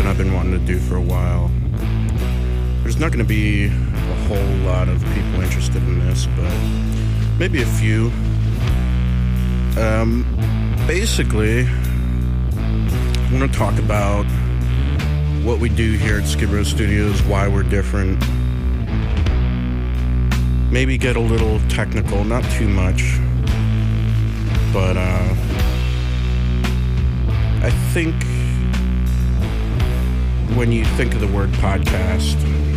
I've been wanting to do for a while. There's not going to be a whole lot of people interested in this, but maybe a few. Basically, I want to talk about what we do here at Skid Row Studios, why we're different. Maybe get a little technical, not too much, but I think when you think of the word podcast,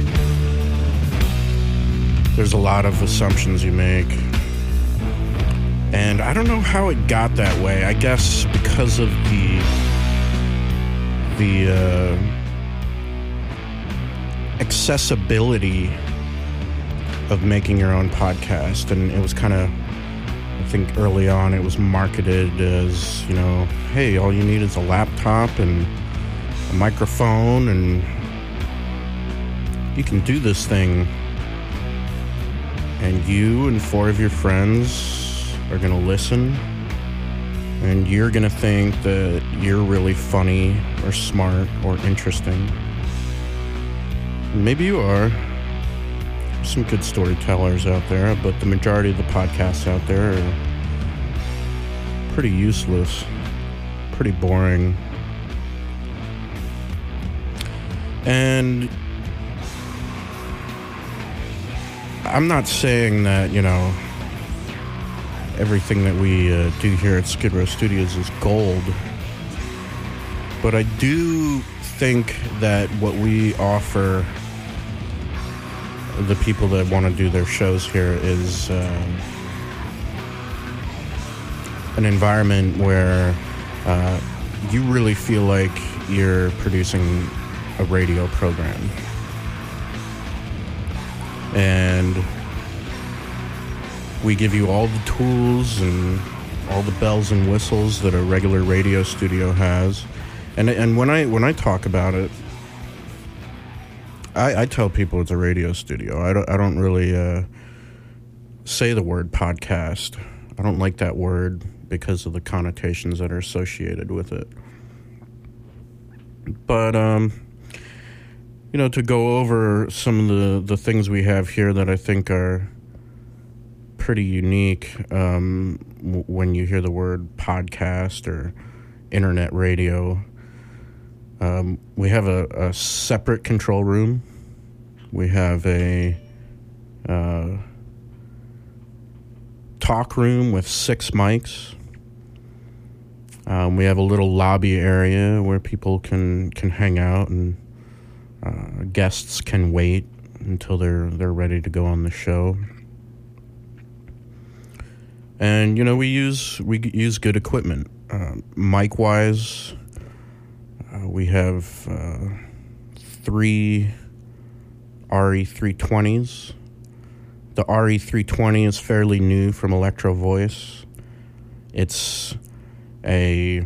there's a lot of assumptions you make. And I don't know how it got that way. I guess because of the accessibility of making your own podcast. And it was kind of, I think early on, it was marketed as, you know, hey, all you need is a laptop and a microphone and you can do this thing. And you and 4 of your friends are going to listen, and you're going to think that you're really funny or smart or interesting. Maybe you are. There's some good storytellers out there, but the majority of the podcasts out there are pretty useless, pretty boring. And I'm not saying that, you know, everything that we do here at Skid Row Studios is gold, but I do think that what we offer the people that want to do their shows here is an environment where you really feel like you're producing a radio program. And we give you all the tools and all the bells and whistles that a regular radio studio has. And when I talk about it, I tell people it's a radio studio. I don't really say the word podcast. I don't like that word because of the connotations that are associated with it. But you know, to go over some of the things we have here that I think are pretty unique when you hear the word podcast or internet radio. We have a separate control room. We have a talk room with 6 mics. We have a little lobby area where people can hang out, and guests can wait until they're ready to go on the show. And you know, we use good equipment. Mic wise, we have 3 RE320s. The RE320 is fairly new from Electro Voice. It's a,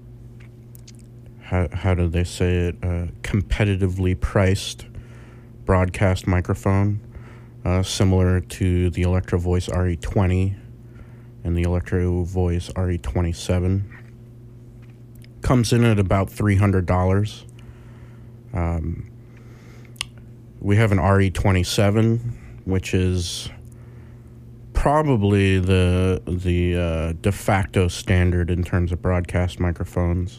how do they say it, competitively priced broadcast microphone, similar to the Electro Voice RE20 and the Electro Voice RE27. Comes in at about $300. We have an RE27, which is probably the de facto standard in terms of broadcast microphones.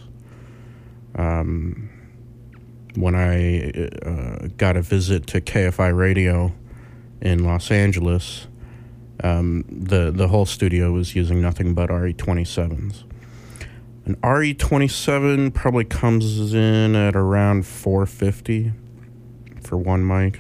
When I got a visit to KFI Radio in Los Angeles, the whole studio was using nothing but RE27s. An RE27 probably comes in at around $450 for one mic.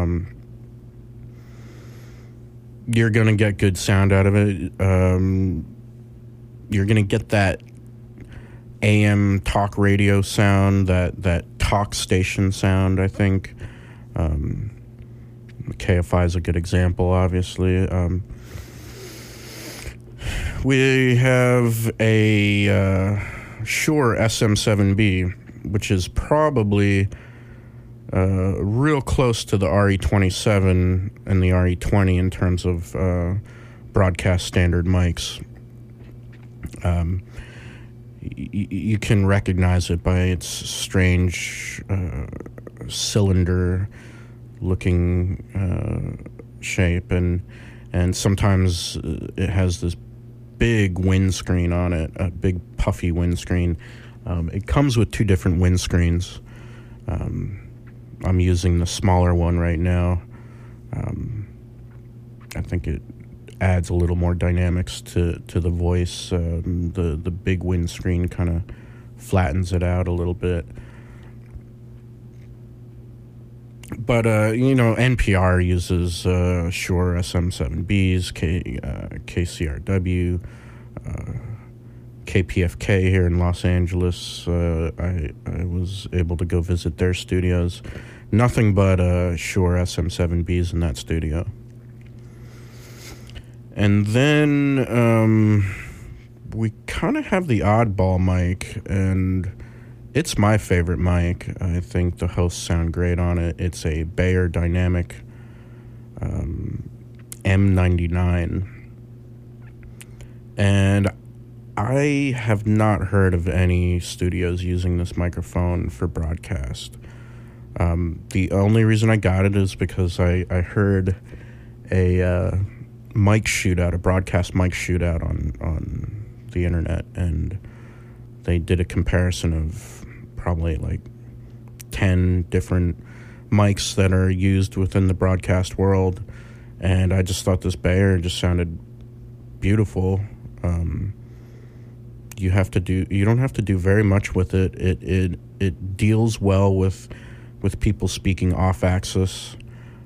You're going to get good sound out of it. You're going to get that AM talk radio sound, that talk station sound, I think. KFI is a good example, obviously. We have a Shure SM7B, which is probably real close to the RE27 and the RE20 in terms of broadcast standard mics. you can recognize it by its strange cylinder-looking shape, and sometimes it has this big windscreen on it, a big puffy windscreen. It comes with two different windscreens. I'm using the smaller one right now. I think it adds a little more dynamics to the voice. The big windscreen kind of flattens it out a little bit. But, NPR uses Shure SM7Bs, KCRW, KPFK here in Los Angeles. I was able to go visit their studios. Nothing but Shure SM7Bs in that studio. And then we kind of have the oddball mic, and it's my favorite mic. I think the hosts sound great on it. It's a Beyer Dynamic M99. And I have not heard of any studios using this microphone for broadcast. The only reason I got it is because I heard a broadcast mic shootout on the internet, and they did a comparison of probably like 10 different mics that are used within the broadcast world, and I just thought this Beyer just sounded beautiful. You don't have to do very much with it. It deals well with people speaking off axis.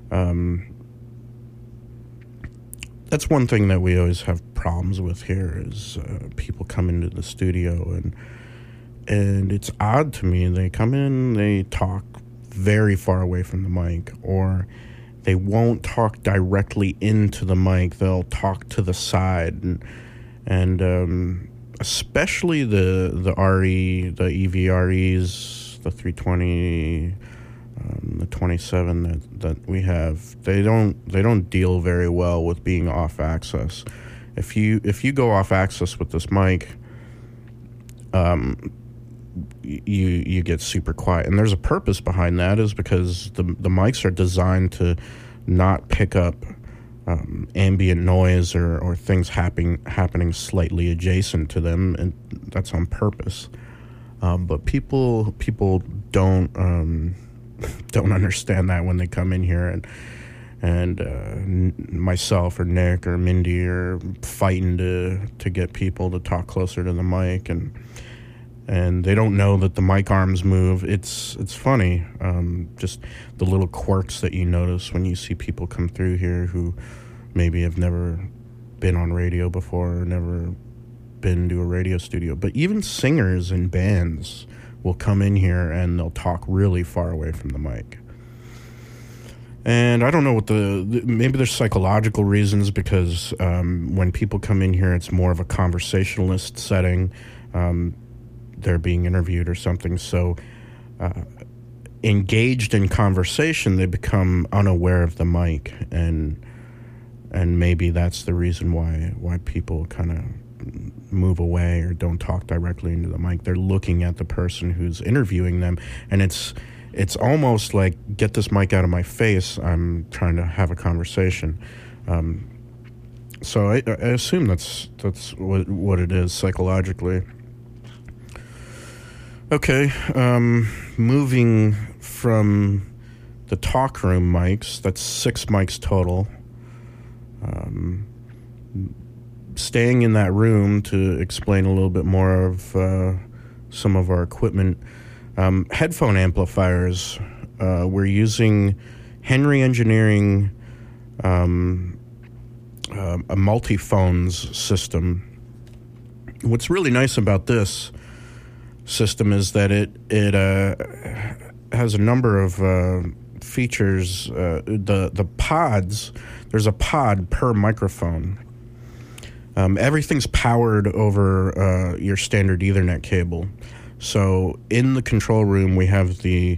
That's one thing that we always have problems with here is people come into the studio and it's odd to me. They come in, they talk very far away from the mic, or they won't talk directly into the mic. They'll talk to the side, and especially the RE, the EVREs, the 320, the 27 that we have. They don't deal very well with being off axis. If you go off axis with this mic, you get super quiet, and there's a purpose behind that, is because the mics are designed to not pick up ambient noise or things happening slightly adjacent to them, and that's on purpose. But people don't understand that when they come in here, and myself or Nick or Mindy are fighting to get people to talk closer to the mic, and they don't know that the mic arms move. It's funny, just the little quirks that you notice when you see people come through here who maybe have never been on radio before or never been to a radio studio. But even singers in bands will come in here and they'll talk really far away from the mic. And I don't know what maybe there's psychological reasons, because when people come in here, it's more of a conversationalist setting. They're being interviewed or something. So engaged in conversation, they become unaware of the mic, and maybe that's the reason why people kind of move away or don't talk directly into the mic. They're looking at the person who's interviewing them, and it's almost like, get this mic out of my face, I'm trying to have a conversation. So I assume that's what it is psychologically. Okay, moving from the talk room mics, that's 6 mics total. Staying in that room to explain a little bit more of some of our equipment. Headphone amplifiers. We're using Henry Engineering, a multi-phones system. What's really nice about this system is that it has a number of features. The pods, there's a pod per microphone. Everything's powered over your standard Ethernet cable. So in the control room, we have the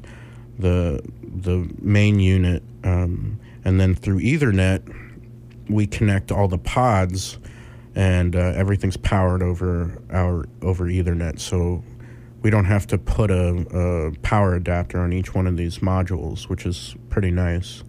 main unit, and then through Ethernet, we connect all the pods and everything's powered over Ethernet. So we don't have to put a power adapter on each one of these modules, which is pretty nice.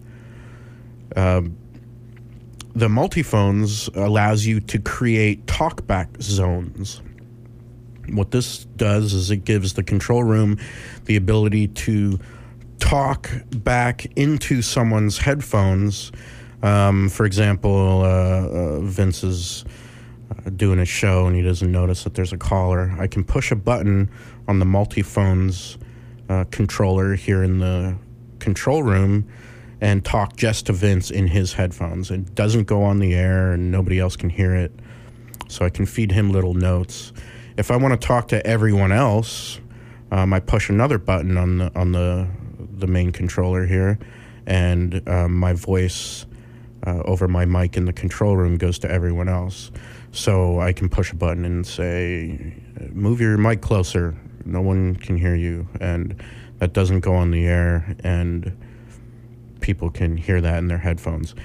The Multiphones allows you to create talkback zones. What this does is it gives the control room the ability to talk back into someone's headphones. For example, Vince is doing a show and he doesn't notice that there's a caller. I can push a button on the Multiphones controller here in the control room and talk just to Vince in his headphones. It doesn't go on the air and nobody else can hear it. So I can feed him little notes. If I want to talk to everyone else, I push another button on the main controller here, and my voice over my mic in the control room goes to everyone else. So I can push a button and say, move your mic closer. No one can hear you. And that doesn't go on the air, and people can hear that in their headphones.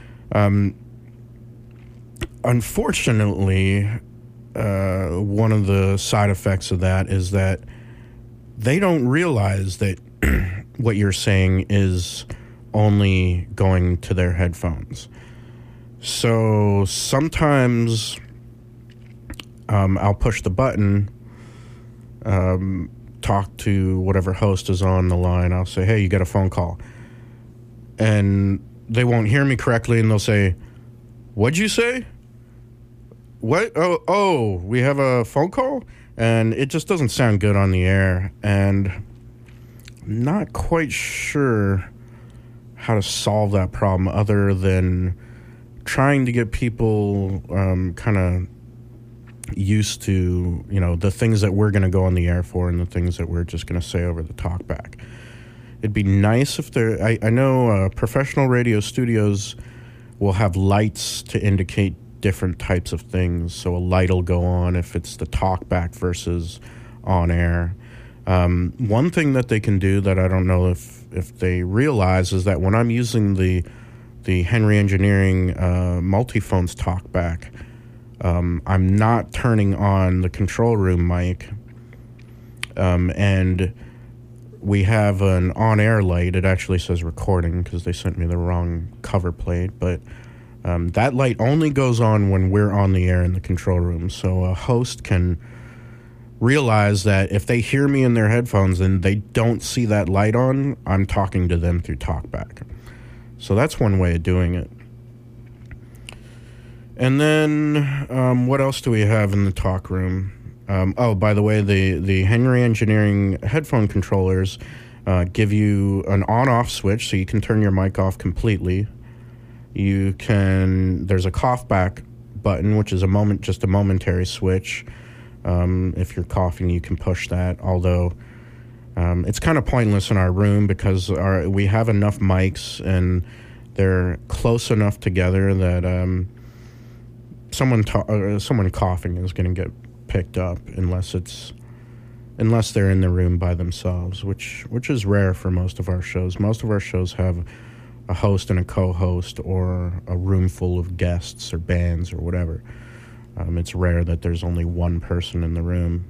Unfortunately, one of the side effects of that is that they don't realize that what you're saying is only going to their headphones. So sometimes I'll push the button, talk to whatever host is on the line. I'll say, hey, you got a phone call. And they won't hear me correctly, and they'll say, what'd you say? What? Oh, we have a phone call? And it just doesn't sound good on the air. And I'm not quite sure how to solve that problem other than trying to get people kind of used to, the things that we're going to go on the air for and the things that we're just going to say over the talkback. It'd be nice if I know professional radio studios will have lights to indicate different types of things. So a light will go on if it's the talkback versus on air. One thing that they can do that I don't know if they realize is that when I'm using the Henry Engineering Multiphones talkback, I'm not turning on the control room mic, and we have an on-air light. It actually says recording because they sent me the wrong cover plate, but that light only goes on when we're on the air in the control room. So a host can realize that if they hear me in their headphones and they don't see that light on, I'm talking to them through TalkBack. So that's one way of doing it. And then what else do we have in the talk room? By the way, the Henry Engineering headphone controllers give you an on-off switch, so you can turn your mic off completely. There's a cough back button, which is just a momentary switch. If you're coughing, you can push that, although it's kind of pointless in our room because we have enough mics and they're close enough together that someone coughing is going to get picked up unless they're in the room by themselves, which is rare for most of our shows. Most of our shows have a host and a co-host or a room full of guests or bands or whatever. It's rare that there's only one person in the room,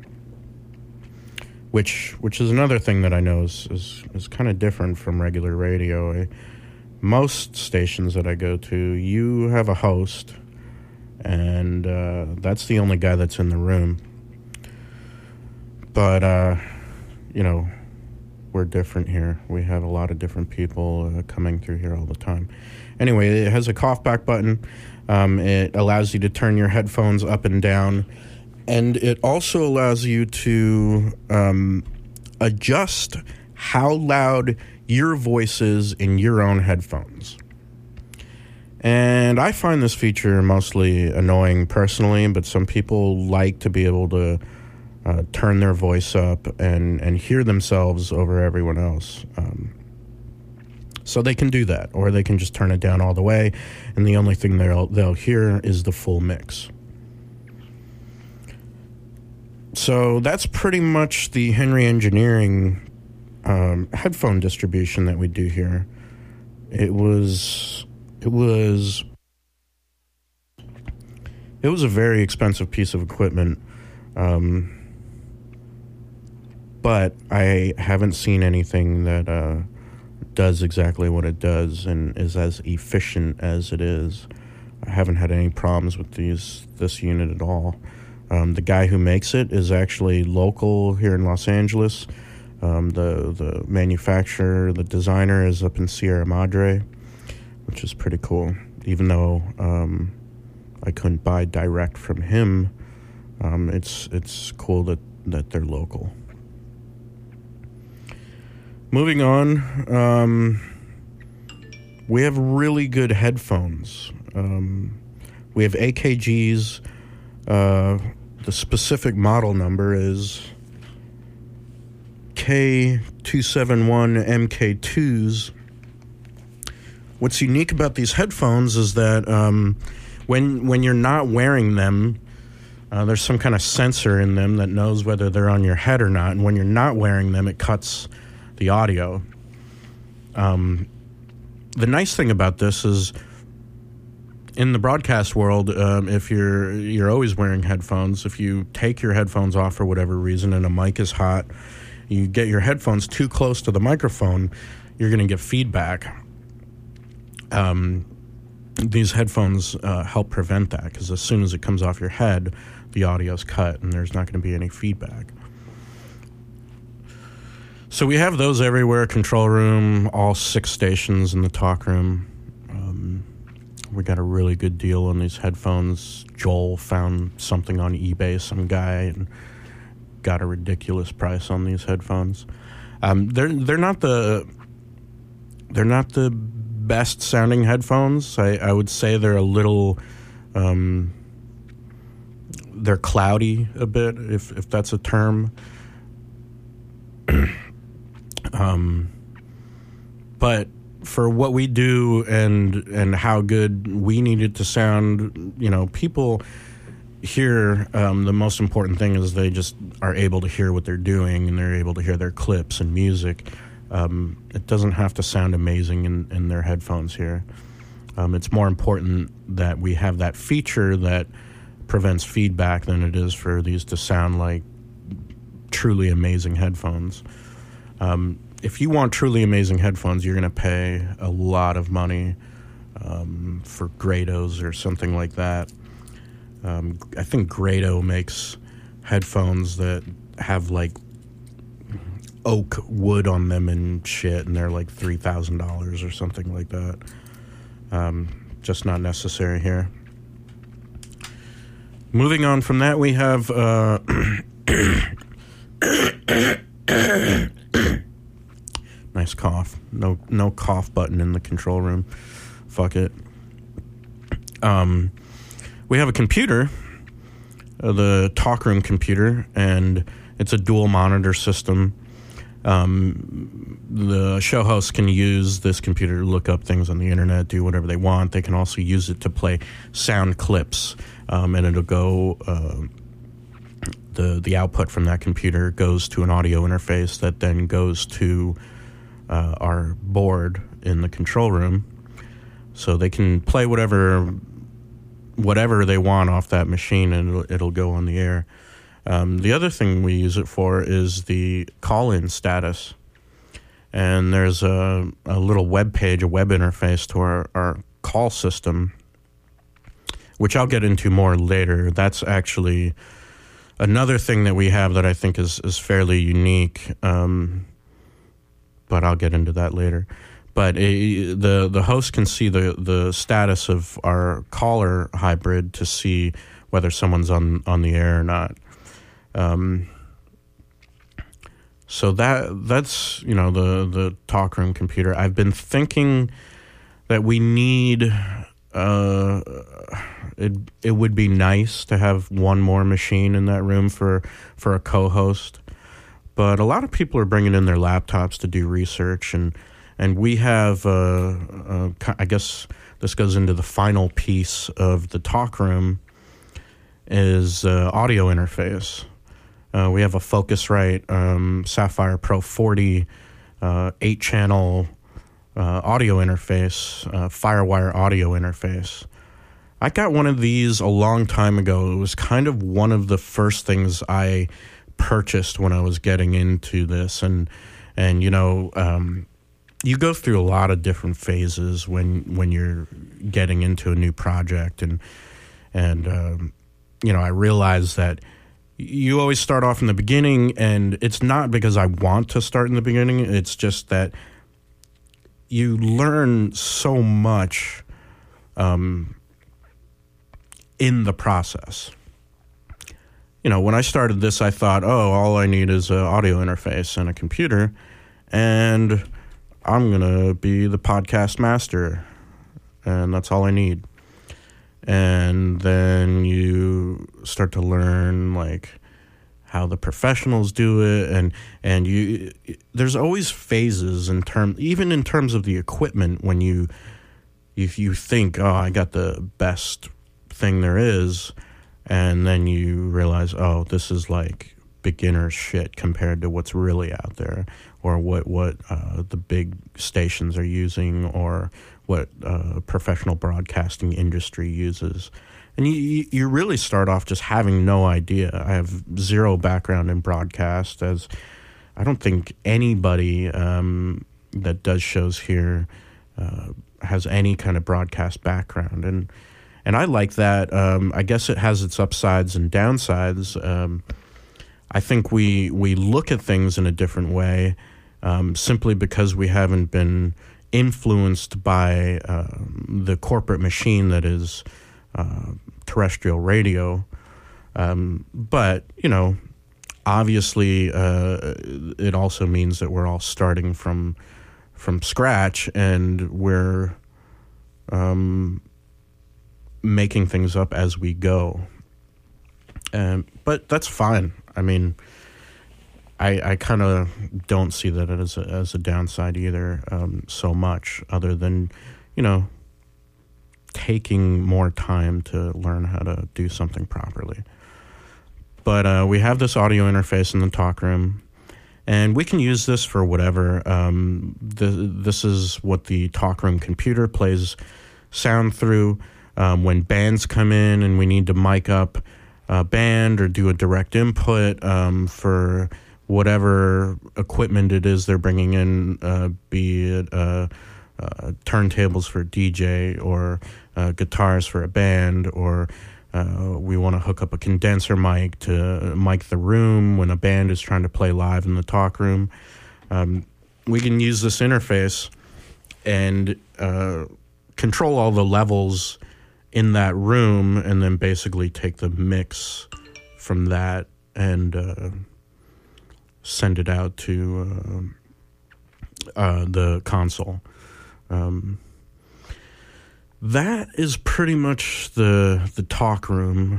which is another thing that I know is kind of different from regular radio. Most stations that I go to, you have a host, and that's the only guy that's in the room. But, we're different here. We have a lot of different people coming through here all the time. Anyway, it has a cough back button. It allows you to turn your headphones up and down. And it also allows you to adjust how loud your voice is in your own headphones. And I find this feature mostly annoying personally, but some people like to be able to turn their voice up and hear themselves over everyone else. So they can do that, or they can just turn it down all the way, and the only thing they'll hear is the full mix. So that's pretty much the Henry Engineering headphone distribution that we do here. It was It was a very expensive piece of equipment, but I haven't seen anything that does exactly what it does and is as efficient as it is. I haven't had any problems with this unit at all. The guy who makes it is actually local here in Los Angeles. The manufacturer, the designer, is up in Sierra Madre, which is pretty cool. Even though I couldn't buy direct from him, it's cool that they're local. Moving on, we have really good headphones. We have AKGs. The specific model number is K271MK2s. What's unique about these headphones is that when you're not wearing them, there's some kind of sensor in them that knows whether they're on your head or not. And when you're not wearing them, it cuts the audio. The nice thing about this is, in the broadcast world, if you're always wearing headphones, if you take your headphones off for whatever reason and a mic is hot, you get your headphones too close to the microphone, you're going to get feedback. These headphones help prevent that, because as soon as it comes off your head, the audio's cut and there's not going to be any feedback. So we have those everywhere: control room, all 6 stations in the talk room. We got a really good deal on these headphones. Joel found something on eBay, some guy, and got a ridiculous price on these headphones. They're not the best sounding headphones. I would say they're a little they're cloudy a bit, if that's a term. But for what we do and how good we need it to sound, people here, the most important thing is they just are able to hear what they're doing, and they're able to hear their clips and music. It doesn't have to sound amazing in their headphones here. It's more important that we have that feature that prevents feedback than it is for these to sound like truly amazing headphones. If you want truly amazing headphones, you're going to pay a lot of money for Grados or something like that. I think Grado makes headphones that have like oak wood on them and shit, and they're like $3,000 or something like that. Just not necessary here. Moving on from that, we have nice cough. No cough button in the control room. Fuck it. We have a computer, the talk room computer, and it's a dual monitor system. The show hosts can use this computer to look up things on the internet, do whatever they want. They can also use it to play sound clips, and it'll go, the output from that computer goes to an audio interface that then goes to our board in the control room, so they can play whatever they want off that machine, and it'll go on the air. The other thing we use it for is the call-in status, and there's a little web page, a web interface to our call system, which I'll get into more later. That's actually another thing that we have that I think is fairly unique, but I'll get into that later. But the host can see the status of our caller hybrid to see whether someone's on the air or not. So that's the talk room computer. I've been thinking that we need it would be nice to have one more machine in that room for a co-host, but a lot of people are bringing in their laptops to do research, and we have I guess this goes into the final piece of the talk room is audio interface. We have a Focusrite Sapphire Pro 40 8-channel audio interface, Firewire audio interface. I got one of these a long time ago. It was kind of one of the first things I purchased when I was getting into this. And you know, you go through a lot of different phases when you're getting into a new project. And you know, I realized that you always start off in the beginning, and it's not because I want to start in the beginning. It's just that you learn so much in the process. You know, when I started this, I thought, oh, all I need is an audio interface and a computer, and I'm going to be the podcast master, and that's all I need. And then you start to learn, like, how the professionals do it, and you there's always phases even in terms of the equipment, when if you think, oh, I got the best thing there is, and then you realize, oh, this is like beginner shit compared to what's really out there, or what the big stations are using, or what professional broadcasting industry uses. And you really start off just having no idea. I have zero background in broadcast, as I don't think anybody that does shows here has any kind of broadcast background. And I like that. I guess it has its upsides and downsides. I think we look at things in a different way, simply because we haven't been influenced by the corporate machine that is terrestrial radio. But, you know, obviously it also means that we're all starting from scratch, and we're making things up as we go. But that's fine. I mean, I kind of don't see that as a downside either, so much, other than, you know, taking more time to learn how to do something properly. But we have this audio interface in the talk room, and we can use this for whatever. This is what the talk room computer plays sound through. When bands come in and we need to mic up a band or do a direct input for whatever equipment it is they're bringing in, be it turntables for a DJ, or guitars for a band, or we want to hook up a condenser mic to mic the room when a band is trying to play live in the talk room. We can use this interface and control all the levels in that room, and then basically take the mix from that and send it out to the console. That is pretty much the talk room.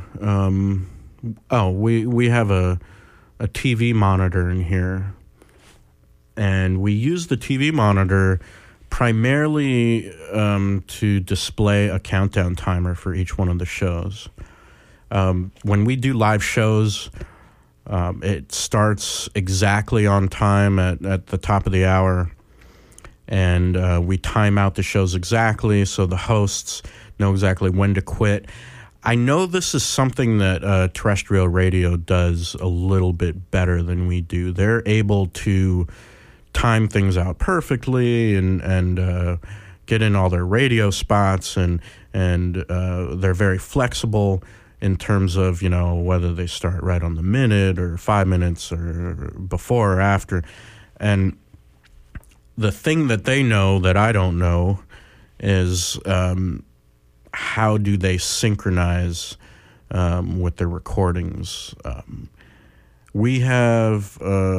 We have a TV monitor in here, and we use the TV monitor primarily to display a countdown timer for each one of the shows. When we do live shows, it starts exactly on time at the top of the hour, and we time out the shows exactly so the hosts know exactly when to quit. I know this is something that terrestrial radio does a little bit better than we do. They're able to time things out perfectly and get in all their radio spots, and they're very flexible in terms of, you know, whether they start right on the minute or 5 minutes or before or after. And the thing that they know that I don't know is how do they synchronize with their recordings. We have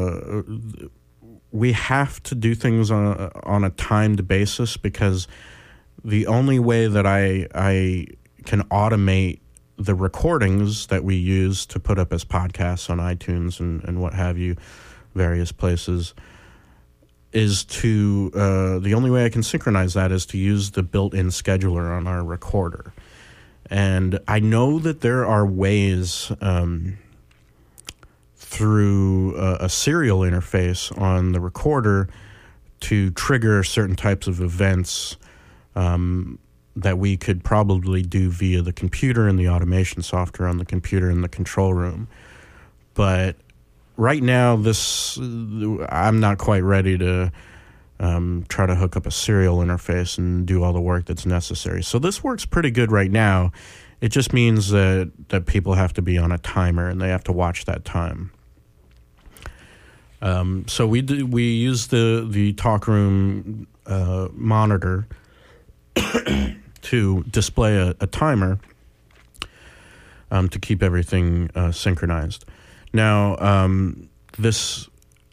to do things on a timed basis, because the only way that I can automate the recordings that we use to put up as podcasts on iTunes and what have you, various places, is to the only way I can synchronize that is to use the built-in scheduler on our recorder. And I know that there are ways through a serial interface on the recorder to trigger certain types of events that we could probably do via the computer and the automation software on the computer in the control room. But right now, I'm not quite ready to try to hook up a serial interface and do all the work that's necessary. So this works pretty good right now. It just means that people have to be on a timer and they have to watch that time. So we use the Talkroom monitor to display a timer to keep everything synchronized. Now, this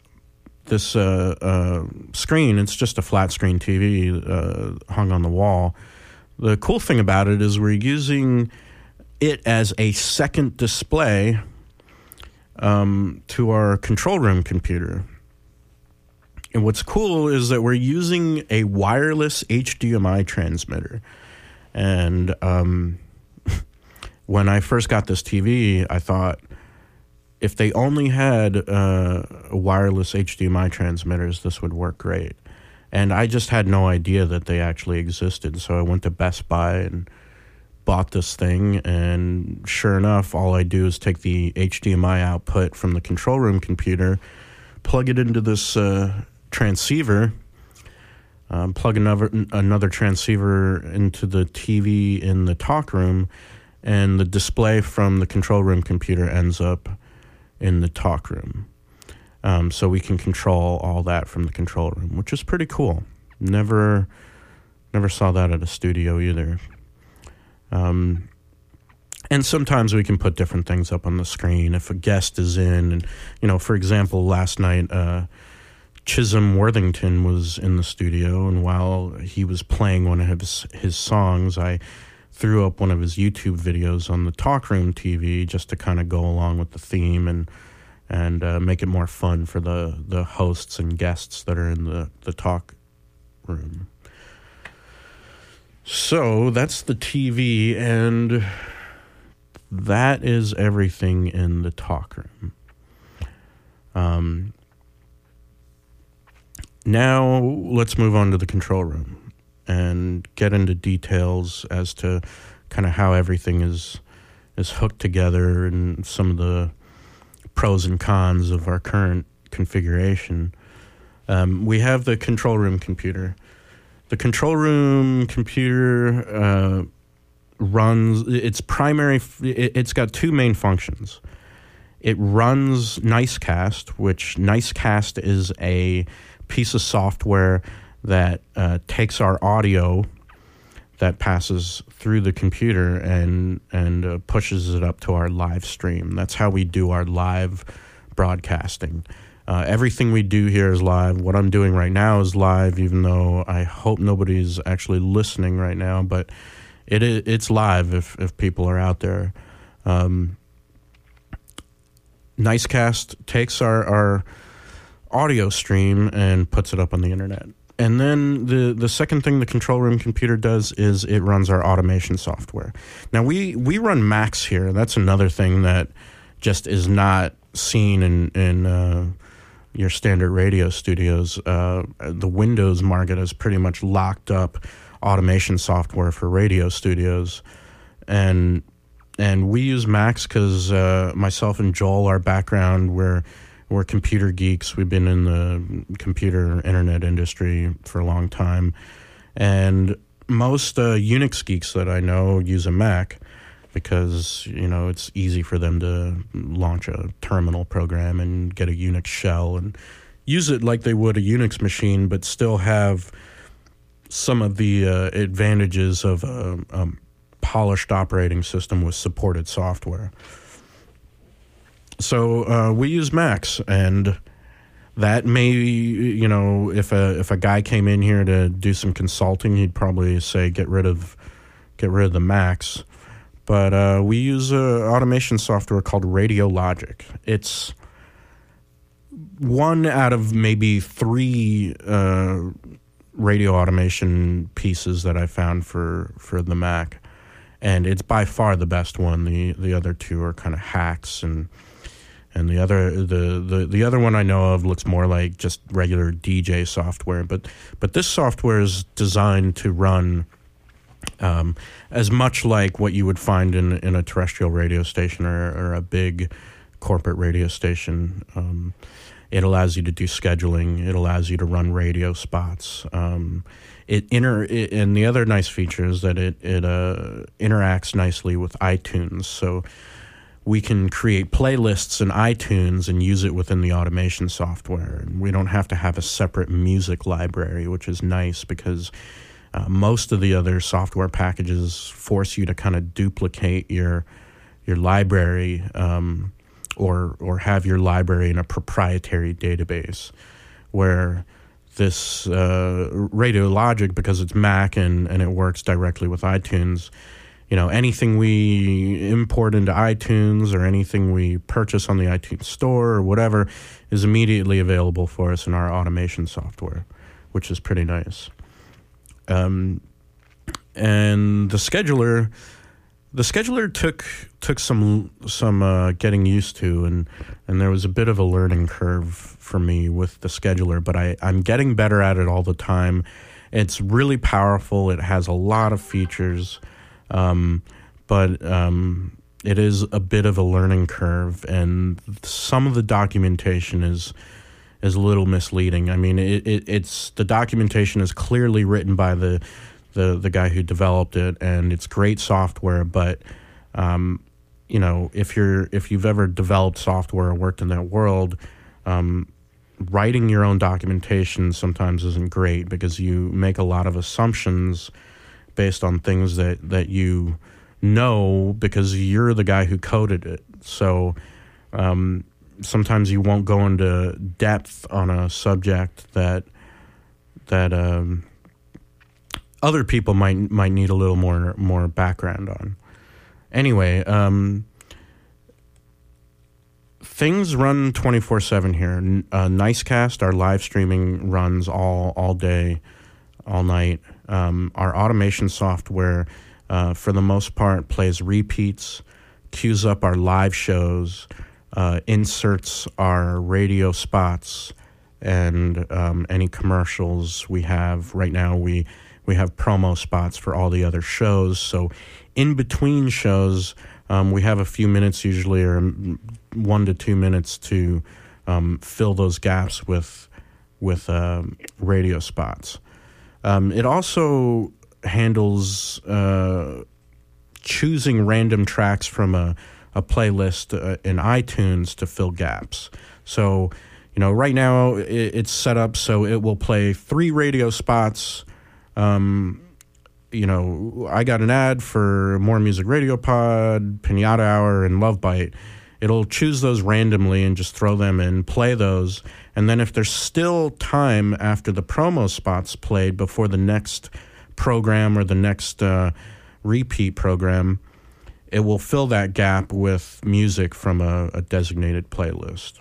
screen, it's just a flat screen TV hung on the wall. The cool thing about it is we're using it as a second display to our control room computer. And what's cool is that we're using a wireless HDMI transmitter. And when I first got this TV, I thought, if they only had wireless HDMI transmitters, this would work great. And I just had no idea that they actually existed. So I went to Best Buy and bought this thing. And sure enough, all I do is take the HDMI output from the control room computer, plug it into this transceiver, plug another transceiver into the TV in the talk room, and the display from the control room computer ends up in the talk room. So we can control all that from the control room, which is pretty cool. Never saw that at a studio either. And sometimes we can put different things up on the screen if a guest is in. And, for example, last night, Chisholm Worthington was in the studio, and while he was playing one of his songs, I threw up one of his YouTube videos on the Talkroom TV just to kind of go along with the theme and make it more fun for the hosts and guests that are in the talk room. So that's the TV, and that is everything in the talk room. Now let's move on to the control room and get into details as to kind of how everything is hooked together and some of the pros and cons of our current configuration. We have the control room computer. The control room computer runs its primary. It's got two main functions. It runs Nicecast, which Nicecast is a piece of software that takes our audio that passes through the computer and pushes it up to our live stream. That's how we do our live broadcasting. Everything we do here is live. What I'm doing right now is live, even though I hope nobody's actually listening right now, but it's live if people are out there. Nicecast takes our audio stream and puts it up on the internet. And then the second thing the control room computer does is it runs our automation software. Now, we run Macs here. That's another thing that just is not seen in your standard radio studios. The Windows market has pretty much locked up automation software for radio studios. And we use Macs because myself and Joel, our background, we're computer geeks. We've been in the computer internet industry for a long time. And most Unix geeks that I know use a Mac because, it's easy for them to launch a terminal program and get a Unix shell and use it like they would a Unix machine, but still have some of the advantages of a polished operating system with supported software. So we use Macs, and that may, if a guy came in here to do some consulting, he'd probably say get rid of the Macs. But we use automation software called Radiologic. It's one out of maybe 3 radio automation pieces that I found for the Mac, and it's by far the best one. The other 2 are kind of hacks, and the other one I know of looks more like just regular DJ software. But this software is designed to run as much like what you would find in a terrestrial radio station or a big corporate radio station. It allows you to do scheduling. It allows you to run radio spots. And the other nice feature is that it interacts nicely with iTunes. So we can create playlists in iTunes and use it within the automation software. And we don't have to have a separate music library, which is nice because most of the other software packages force you to kind of duplicate your library or have your library in a proprietary database, where this Radiologic, because it's Mac and it works directly with iTunes, anything we import into iTunes or anything we purchase on the iTunes store or whatever is immediately available for us in our automation software, which is pretty nice. And the scheduler took some getting used to, and there was a bit of a learning curve for me with the scheduler, but I'm getting better at it all the time. It's really powerful. It has a lot of features, but it is a bit of a learning curve, and some of the documentation is a little misleading. I mean, it's the documentation is clearly written by the guy who developed it, and it's great software, but if you've ever developed software or worked in that world, writing your own documentation sometimes isn't great because you make a lot of assumptions based on things that you know because you're the guy who coded it. So sometimes you won't go into depth on a subject that other people might need a little more background on. Anyway, things run 24/7 here. Nicecast, our live streaming, runs all day, all night. Our automation software, for the most part, plays repeats, queues up our live shows, inserts our radio spots, and any commercials we have. Right now, we have promo spots for all the other shows. So in between shows, we have a few minutes usually, or 1 to 2 minutes to fill those gaps with radio spots. It also handles choosing random tracks from a playlist in iTunes to fill gaps. So, right now it's set up so it will play 3 radio spots. I got an ad for More Music Radio Pod, Pinata Hour, and Love Bite. It'll choose those randomly and just throw them in, play those, and then if there's still time after the promo spots played before the next program or the next repeat program, it will fill that gap with music from a designated playlist.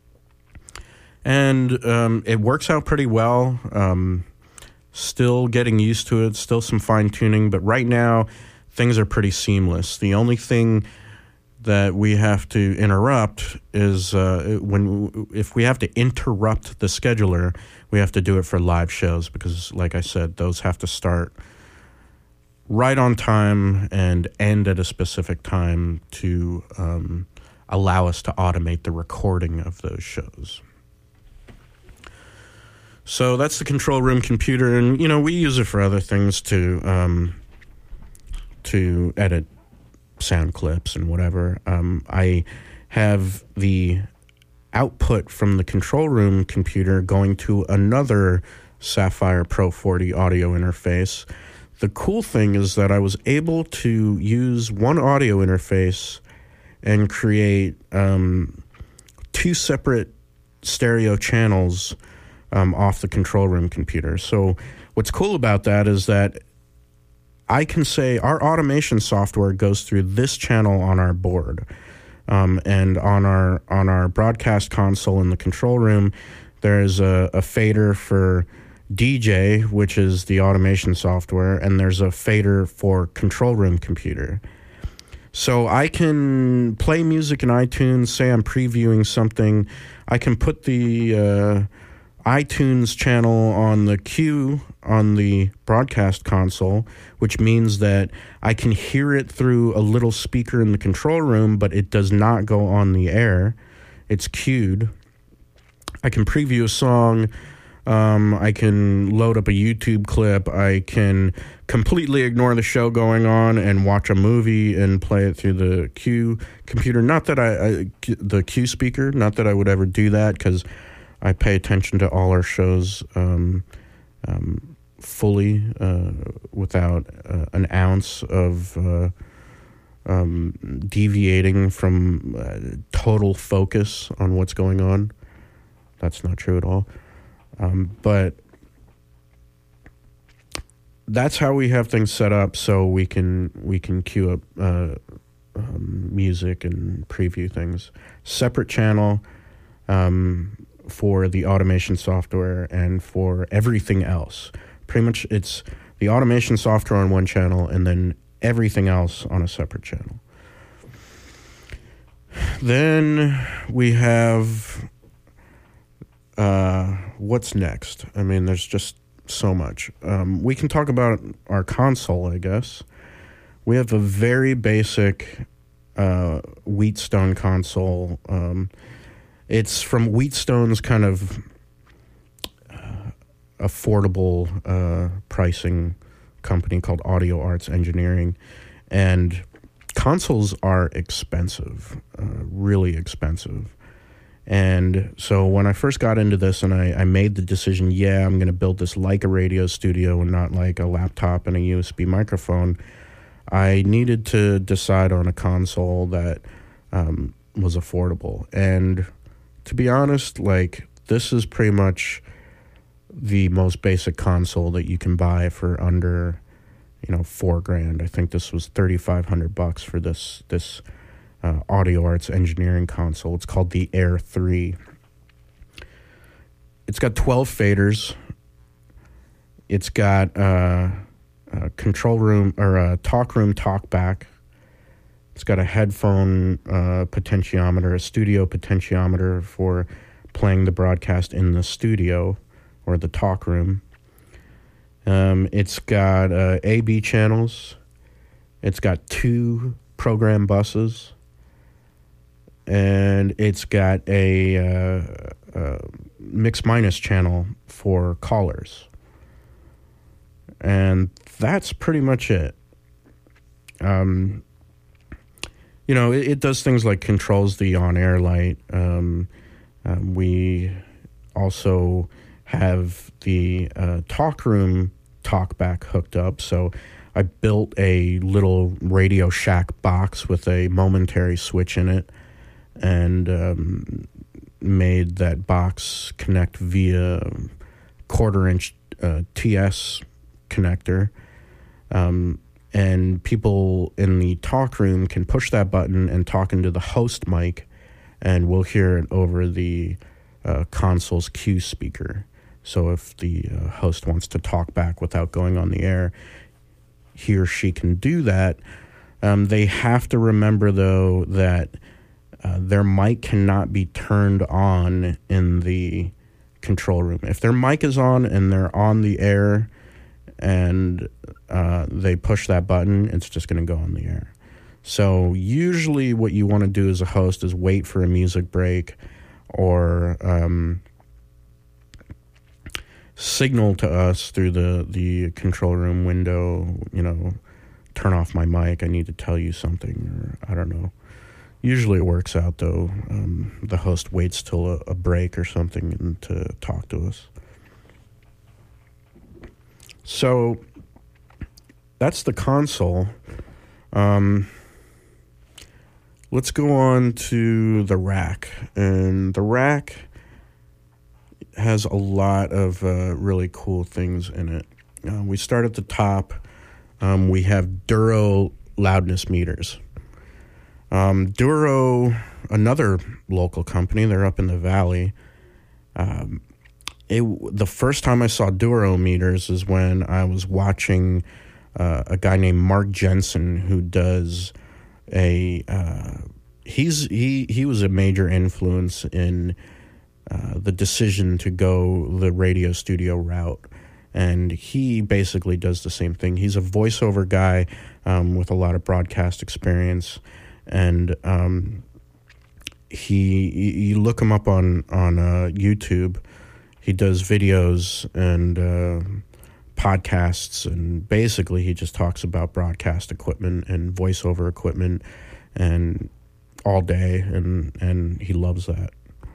And it works out pretty well. Still getting used to it, still some fine-tuning, but right now things are pretty seamless. The only thing that we have to interrupt is if we have to interrupt the scheduler, we have to do it for live shows because, like I said, those have to start right on time and end at a specific time to allow us to automate the recording of those shows. So that's the control room computer, and we use it for other things to edit sound clips and whatever. I have the output from the control room computer going to another Sapphire Pro 40 audio interface. The cool thing is that I was able to use one audio interface and create 2 separate stereo channels off the control room computer. So what's cool about that is that I can say our automation software goes through this channel on our board, and on our broadcast console in the control room, there's a fader for DJ, which is the automation software, and there's a fader for control room computer. So I can play music in iTunes, say I'm previewing something. I can put the iTunes channel on the Q on the broadcast console, which means that I can hear it through a little speaker in the control room, but it does not go on the air. It's queued. I can preview a song. I can load up a YouTube clip. I can completely ignore the show going on and watch a movie and play it through the Q computer. Not that the Q speaker, not that I would ever do that, because I pay attention to all our shows fully without an ounce of deviating from total focus on what's going on. That's not true at all. But that's how we have things set up, so we can queue up music and preview things. Separate channel for the automation software and for everything else. Pretty much it's the automation software on one channel and then everything else on a separate channel. Then we have what's next? I mean, there's just so much. We can talk about our console, I guess. We have a very basic Wheatstone console. It's from Wheatstone's kind of affordable pricing company called Audio Arts Engineering. And consoles are expensive, really expensive. And so when I first got into this and I made the decision, I'm going to build this like a radio studio and not like a laptop and a USB microphone, I needed to decide on a console that was affordable. And to be honest, like, this is pretty much the most basic console that you can buy for under, $4,000. I think this was $3,500 for this Audio Arts Engineering console. It's called the Air 3. It's got 12 faders. It's got a control room or a talk room talk back. It's got a headphone potentiometer, a studio potentiometer for playing the broadcast in the studio or the talk room. It's got A/B channels. It's got 2 program buses. And it's got a mix-minus channel for callers. And that's pretty much it. It does things like controls the on-air light. We also have the talk room talkback hooked up. So I built a little Radio Shack box with a momentary switch in it and made that box connect via 1/4-inch TS connector. And people in the talk room can push that button and talk into the host mic, and we'll hear it over the console's Q speaker. So if the host wants to talk back without going on the air, he or she can do that. They have to remember, though, that their mic cannot be turned on in the control room. If their mic is on and they're on the air and they push that button, it's just going to go on the air. So usually what you want to do as a host is wait for a music break or signal to us through the control room window, turn off my mic, I need to tell you something, or I don't know. Usually it works out, though. The host waits till a break or something and to talk to us. So that's the console. Let's go on to the rack. And the rack has a lot of really cool things in it. We start at the top. We have Duro loudness meters. Duro, another local company, they're up in the valley. The first time I saw Duro meters is when I was watching a guy named Mark Jensen, who does he was a major influence in the decision to go the radio studio route. And he basically does the same thing. He's a voiceover guy with a lot of broadcast experience, and you look him up on YouTube. He does videos and podcasts, and basically he just talks about broadcast equipment and voiceover equipment and all day, and he loves that.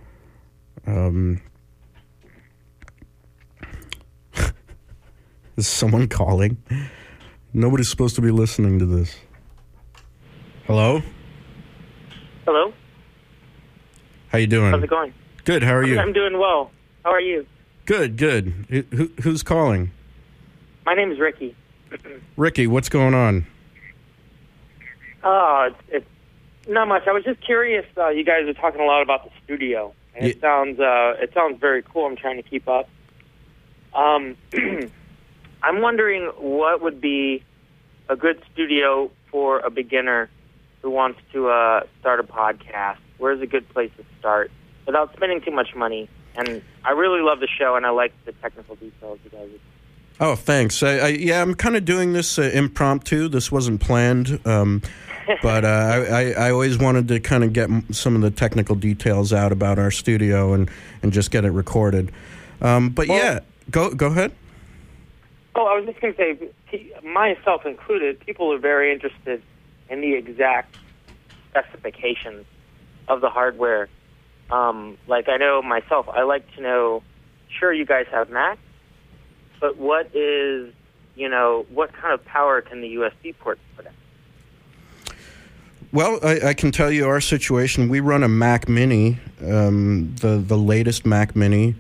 Is someone calling? Nobody's supposed to be listening to this. Hello? Hello? How you doing? How's it going? Good, how are you? I'm doing well. How are you? Good. Who's calling? My name is Ricky. Ricky, what's going on? It's not much. I was just curious. You guys are talking a lot about the studio. And it sounds very cool. I'm trying to keep up. I'm wondering what would be a good studio for a beginner who wants to start a podcast. Where's a good place to start without spending too much money? And I really love the show, and I like the technical details you guys. Oh, thanks. I'm kind of doing this impromptu. This wasn't planned, but I always wanted to kind of get some of the technical details out about our studio and just get it recorded. Go ahead. Oh, I was just going to say, myself included, people are very interested in the exact specifications of the hardware. Like I know myself, I like to know, sure, you guys have Mac, but what kind of power can the USB port put in? Well, I can tell you our situation. We run a Mac Mini, the latest Mac Mini.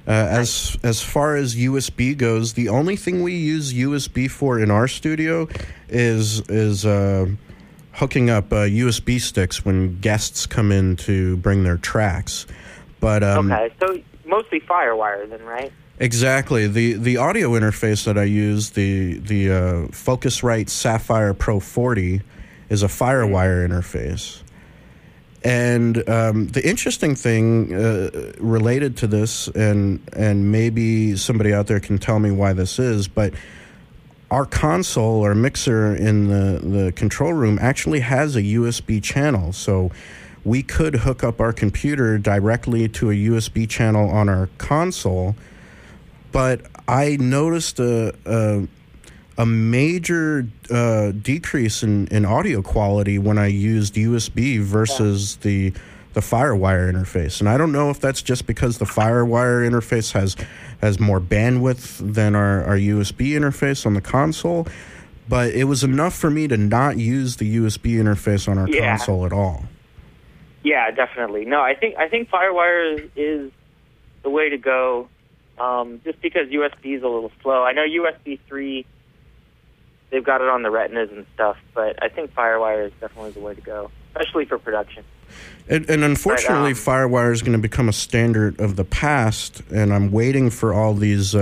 As far as USB goes, the only thing we use USB for in our studio is hooking up USB sticks when guests come in to bring their tracks. But okay, so mostly FireWire then, right? Exactly. The audio interface that I use, the Focusrite Sapphire Pro 40, is a FireWire interface. And the interesting thing related to this, and maybe somebody out there can tell me why this is, but our console or mixer in the control room actually has a USB channel. So we could hook up our computer directly to a USB channel on our console. But I noticed a major decrease in audio quality when I used USB versus the FireWire interface. And I don't know if that's just because the FireWire interface has more bandwidth than our USB interface on the console, but it was enough for me to not use the USB interface on our console at all. Yeah, definitely. No, I think FireWire is the way to go, just because USB is a little slow. I know USB 3... they've got it on the retinas and stuff, but I think FireWire is definitely the way to go, especially for production. And unfortunately, FireWire is going to become a standard of the past, and I'm waiting for all these...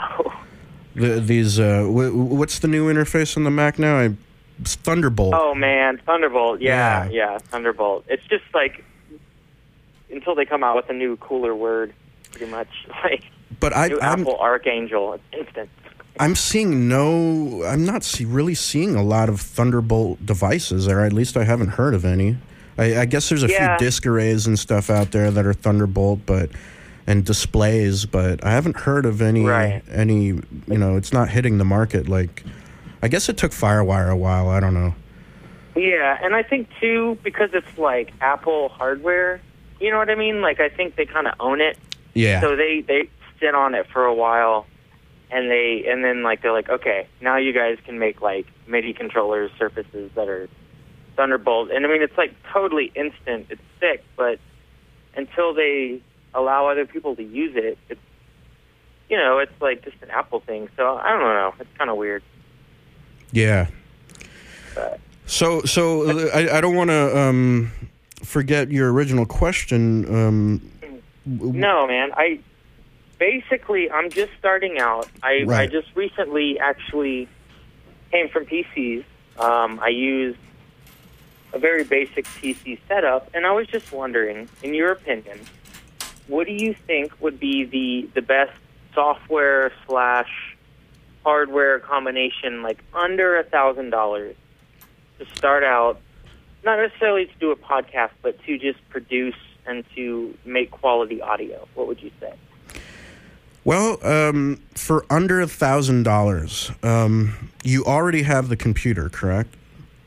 what's the new interface on the Mac now? It's Thunderbolt. Oh, man, Thunderbolt. Yeah, Thunderbolt. It's just like, until they come out with a new, cooler word, pretty much. Like, Apple Archangel. It's instant. I'm not really seeing a lot of Thunderbolt devices, or at least I haven't heard of any. I guess there's a few disk arrays and stuff out there that are Thunderbolt, and displays, but I haven't heard of any. Right. It's not hitting the market. Like, I guess it took FireWire a while. I don't know. Yeah, and I think too, because it's like Apple hardware. You know what I mean? Like, I think they kind of own it. Yeah. So they sit on it for a while. And then they're like, okay, now you guys can make like MIDI controllers, surfaces that are Thunderbolt. And I mean, it's like totally instant. It's sick, but until they allow other people to use it, it's like just an Apple thing. So I don't know. It's kind of weird. Yeah. But, so I don't want to forget your original question. No, man. Basically, I'm just starting out. I just recently actually came from PCs. I used a very basic PC setup, and I was just wondering, in your opinion, what do you think would be the best software / hardware combination, like under $1,000, to start out? Not necessarily to do a podcast, but to just produce and to make quality audio. What would you say? Well, for under $1,000, you already have the computer, correct?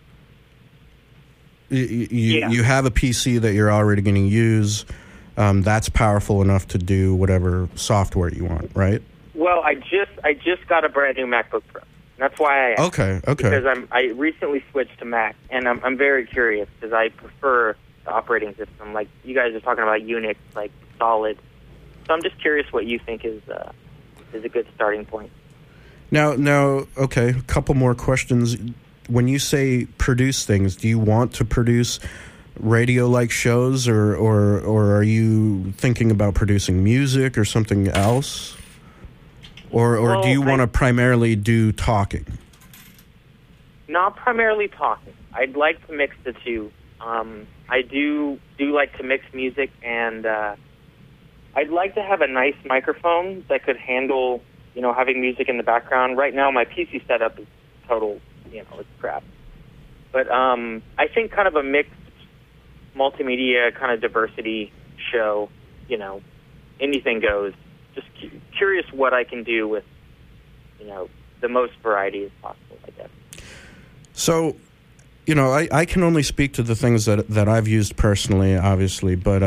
You have a PC that you're already going to use. That's powerful enough to do whatever software you want, right? Well, I just got a brand new MacBook Pro. That's why I asked. Okay. Because I recently switched to Mac, and I'm very curious because I prefer the operating system. Like you guys are talking about Unix, like solid. So I'm just curious what you think is a good starting point. Now, okay, a couple more questions. When you say produce things, do you want to produce radio-like shows, or are you thinking about producing music or something else? Or do you want to primarily do talking? Not primarily talking. I'd like to mix the two. I do like to mix music, and I'd like to have a nice microphone that could handle, having music in the background. Right now, my PC setup is total, it's crap. But I think kind of a mixed multimedia kind of diversity show, anything goes. Just curious what I can do with, the most variety as possible, I guess. So, I can only speak to the things that I've used personally, obviously, but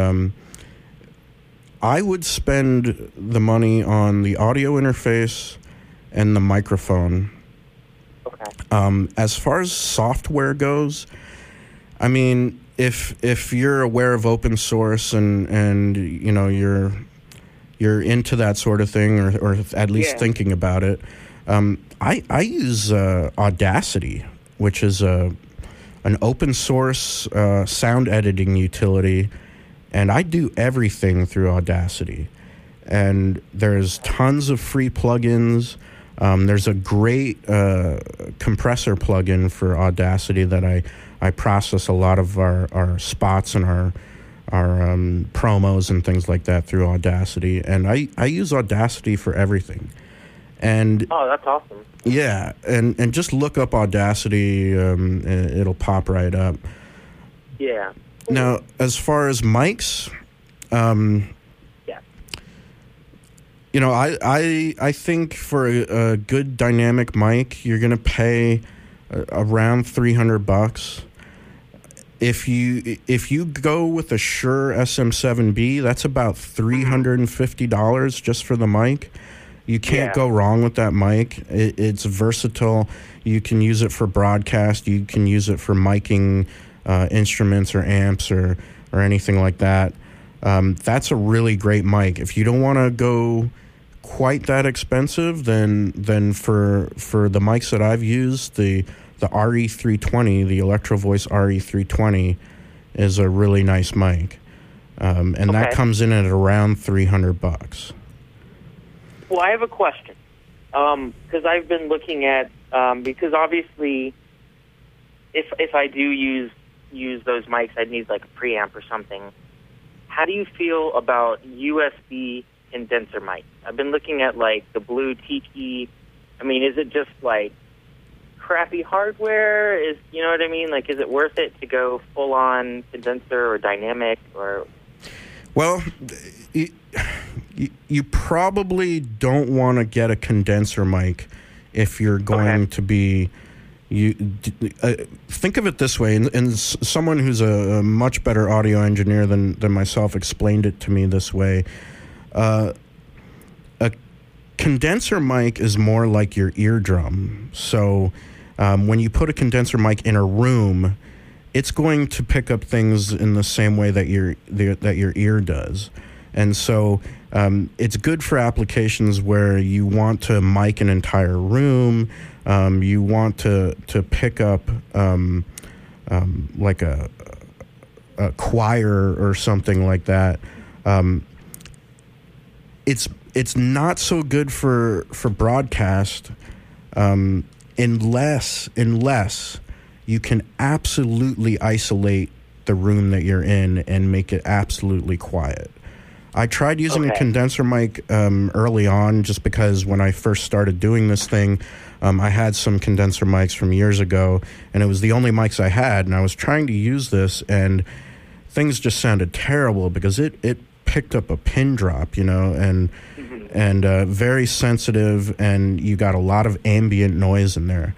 I would spend the money on the audio interface and the microphone. Okay. As far as software goes, I mean, if you're aware of open source and you're into that sort of thing, or at least thinking about it, I use Audacity, which is an open source sound editing utility, and I do everything through Audacity. And there's tons of free plugins. There's a great compressor plugin for Audacity that I process a lot of our spots and our promos and things like that through Audacity, and I use Audacity for everything. And that's awesome. Yeah, and just look up Audacity, it'll pop right up. Yeah. Now, as far as mics, I think for a good dynamic mic, you're gonna pay around $300. If you go with a Shure SM7B, that's about $350 just for the mic. You can't go wrong with that mic. It's versatile. You can use it for broadcast. You can use it for miking instruments or amps or anything like that. That's a really great mic. If you don't want to go quite that expensive, then for the mics that I've used, the RE320, the Electro Voice RE320, is a really nice mic, and that comes in at around $300. Well, I have a question, because I've been looking at because obviously, if I do use those mics, I'd need like a preamp or something. How do you feel about USB condenser mics? I've been looking at like the Blue Tiki. I mean, is it just like crappy hardware? You know what I mean? Like, is it worth it to go full on condenser or dynamic or? Well, you probably don't want to get a condenser mic if you're going to be. Think of it this way, and someone who's a much better audio engineer than myself explained it to me this way. A condenser mic is more like your eardrum. So when you put a condenser mic in a room, it's going to pick up things in the same way that your ear does. And so it's good for applications where you want to mic an entire room. You want to pick up like a choir or something like that. It's not so good for broadcast unless you can absolutely isolate the room that you're in and make it absolutely quiet. I tried using a Okay. condenser mic early on, just because when I first started doing this thing, I had some condenser mics from years ago, and it was the only mics I had, and I was trying to use this, and things just sounded terrible because it picked up a pin drop, and very sensitive, and you got a lot of ambient noise in there.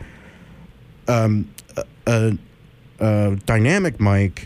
A dynamic mic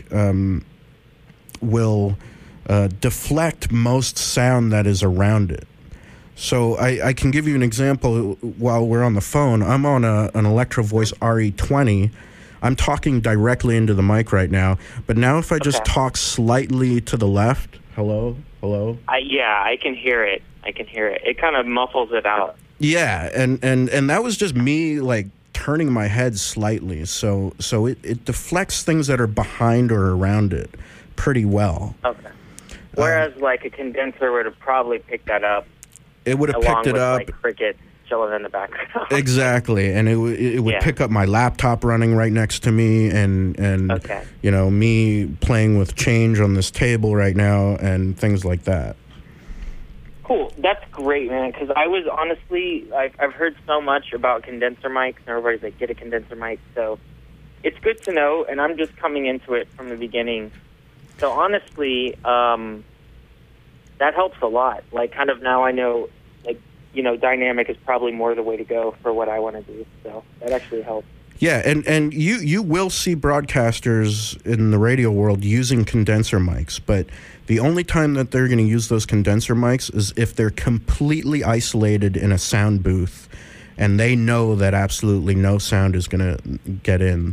will deflect most sound that is around it. So I can give you an example while we're on the phone. I'm on an Electro Voice RE20. I'm talking directly into the mic right now. But now if I just talk slightly to the left, hello? I can hear it. It kind of muffles it out. Yeah, and that was just me, like, turning my head slightly. So it deflects things that are behind or around it pretty well. Okay. Whereas, like, a condenser would have probably picked that up. It would have picked it up. Like crickets chilling in the background. Exactly, and it would pick up my laptop running right next to me, and me playing with change on this table right now, and things like that. Cool. That's great, man, because I was honestly, I've heard so much about condenser mics, and everybody's like, get a condenser mic, so it's good to know, and I'm just coming into it from the beginning. So honestly, that helps a lot. Like, kind of now I know, like, dynamic is probably more the way to go for what I want to do, so that actually helps. Yeah, and you will see broadcasters in the radio world using condenser mics, but the only time that they're going to use those condenser mics is if they're completely isolated in a sound booth, and they know that absolutely no sound is going to get in.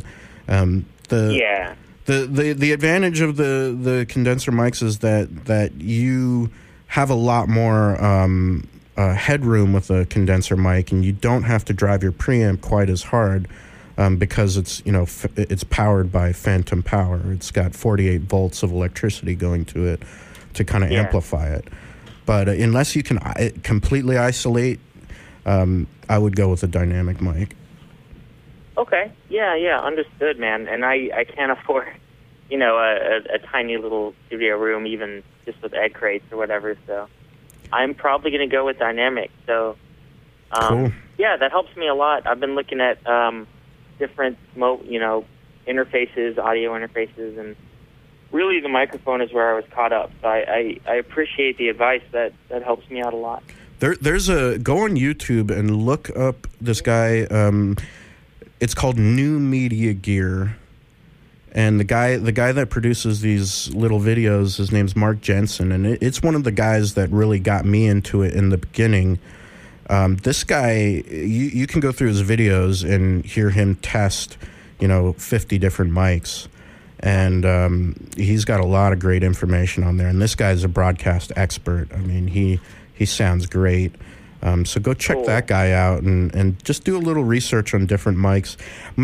The advantage of the condenser mics is that you have a lot more headroom with a condenser mic, and you don't have to drive your preamp quite as hard. Because it's it's powered by phantom power. It's got 48 volts of electricity going to it to kind of amplify it. But unless you can completely isolate, I would go with a dynamic mic. Okay. Yeah, understood, man. And I can't afford, a tiny little studio room, even just with egg crates or whatever. So I'm probably going to go with dynamic. So, cool. Yeah, that helps me a lot. I've been looking at different, interfaces, audio interfaces, and really the microphone is where I was caught up. So I appreciate the advice. That helps me out a lot. There's go on YouTube and look up this guy. It's called New Media Gear, and the guy that produces these little videos, his name's Mark Jensen, and it's one of the guys that really got me into it in the beginning. This guy, you can go through his videos and hear him test, 50 different mics. And he's got a lot of great information on there. And this guy's a broadcast expert. I mean, he sounds great. So go check that guy out and just do a little research on different mics.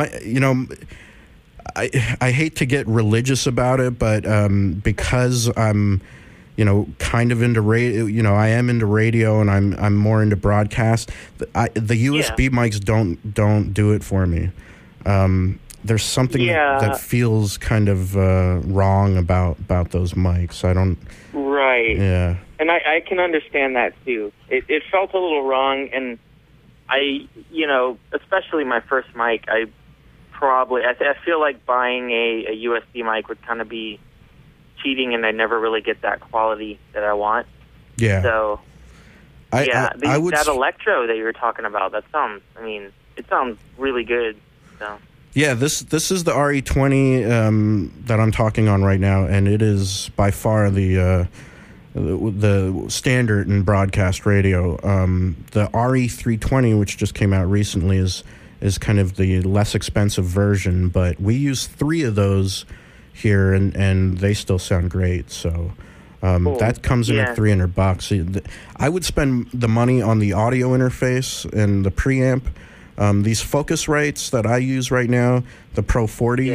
I hate to get religious about it, but because I'm kind of into radio. I am into radio, and I'm more into broadcast. The USB mics don't do it for me. There's something that feels kind of wrong about those mics. I don't. Right. Yeah. And I can understand that too. It felt a little wrong, and I especially my first mic, I feel like buying a USB mic would kind of be cheating, and I never really get that quality that I want. Yeah. So, I would that electro that you were talking about, it sounds really good. So. Yeah, this is the RE20 that I'm talking on right now, and it is by far the standard in broadcast radio. The RE320, which just came out recently, is kind of the less expensive version, but we use 3 of those here, and they still sound great. So that comes in at $300. I would spend the money on the audio interface and the preamp. These Focusrites that I use right now, the Pro 40,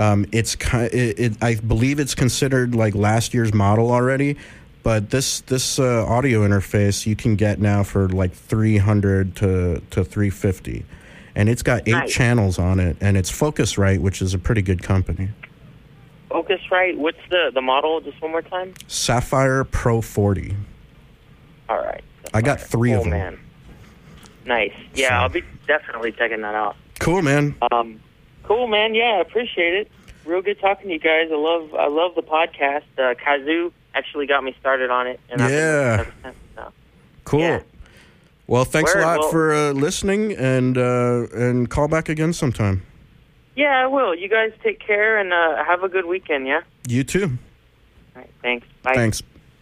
I believe it's considered like last year's model already. But this audio interface you can get now for like $300 to $350, and it's got 8 channels on it, and it's Focusrite, which is a pretty good company. Focusrite. What's the model? Just one more time. Sapphire Pro 40. All right. I got 3 of them. Man. Nice. Yeah, So. I'll be definitely checking that out. Cool, man. Cool, man. Yeah, I appreciate it. Real good talking to you guys. I love the podcast. Kazoo actually got me started on it. And Yeah. I've been ever since, so. Cool. Yeah. Well, thanks a lot Well, for listening, and call back again sometime. Yeah, I will. You guys take care and have a good weekend, yeah? You too. All right, thanks. Bye. Thanks.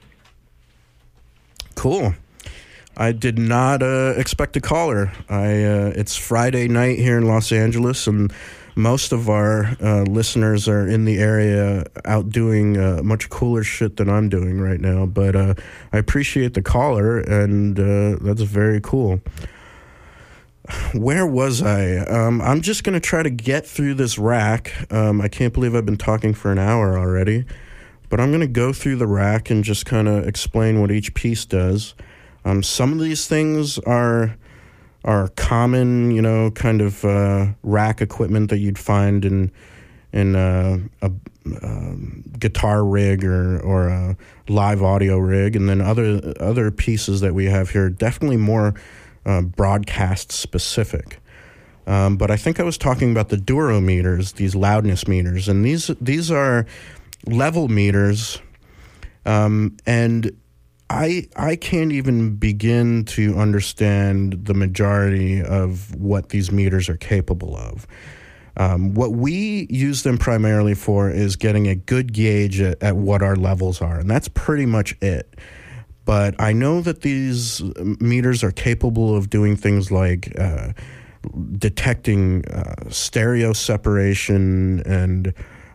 Cool. I did not expect a caller. It's Friday night here in Los Angeles, and most of our listeners are in the area out doing much cooler shit than I'm doing right now. But I appreciate the caller, and that's very cool. Where was I? I'm just going to try to get through this rack. I can't believe I've been talking for an hour already. But I'm going to go through the rack and just kind of explain what each piece does. Some of these things are common, kind of rack equipment that you'd find in a guitar rig or a live audio rig, and then other pieces that we have here definitely more broadcast specific. But I think I was talking about the Duro meters, these loudness meters, and these are level meters, and I can't even begin to understand the majority of what these meters are capable of. What we use them primarily for is getting a good gauge at what our levels are, and that's pretty much it. But I know that these meters are capable of doing things like detecting stereo separation and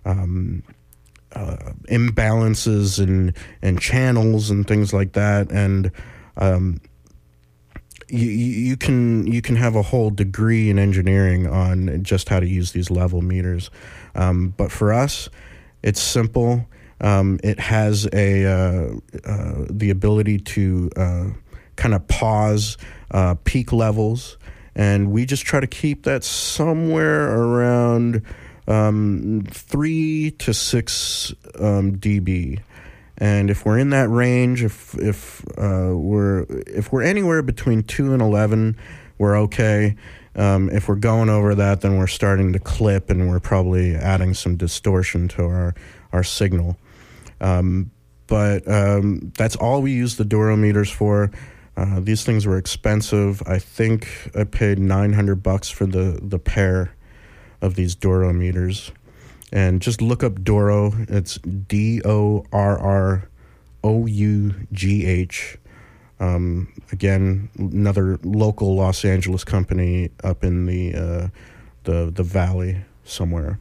imbalances and channels and things like that, and you can have a whole degree in engineering on just how to use these level meters. But for us, it's simple. It has the ability to kind of pause peak levels, and we just try to keep that somewhere around 3 to 6 dB, and if we're in that range, if we're anywhere between 2 and 11, we're okay. If we're going over that, then we're starting to clip, and we're probably adding some distortion to our signal. But that's all we use the Duro meters for. These things were expensive. I think I paid $900 for the pair of these Duro meters. And just look up Duro. It's DORROUGH. Again, another local Los Angeles company up in the valley somewhere.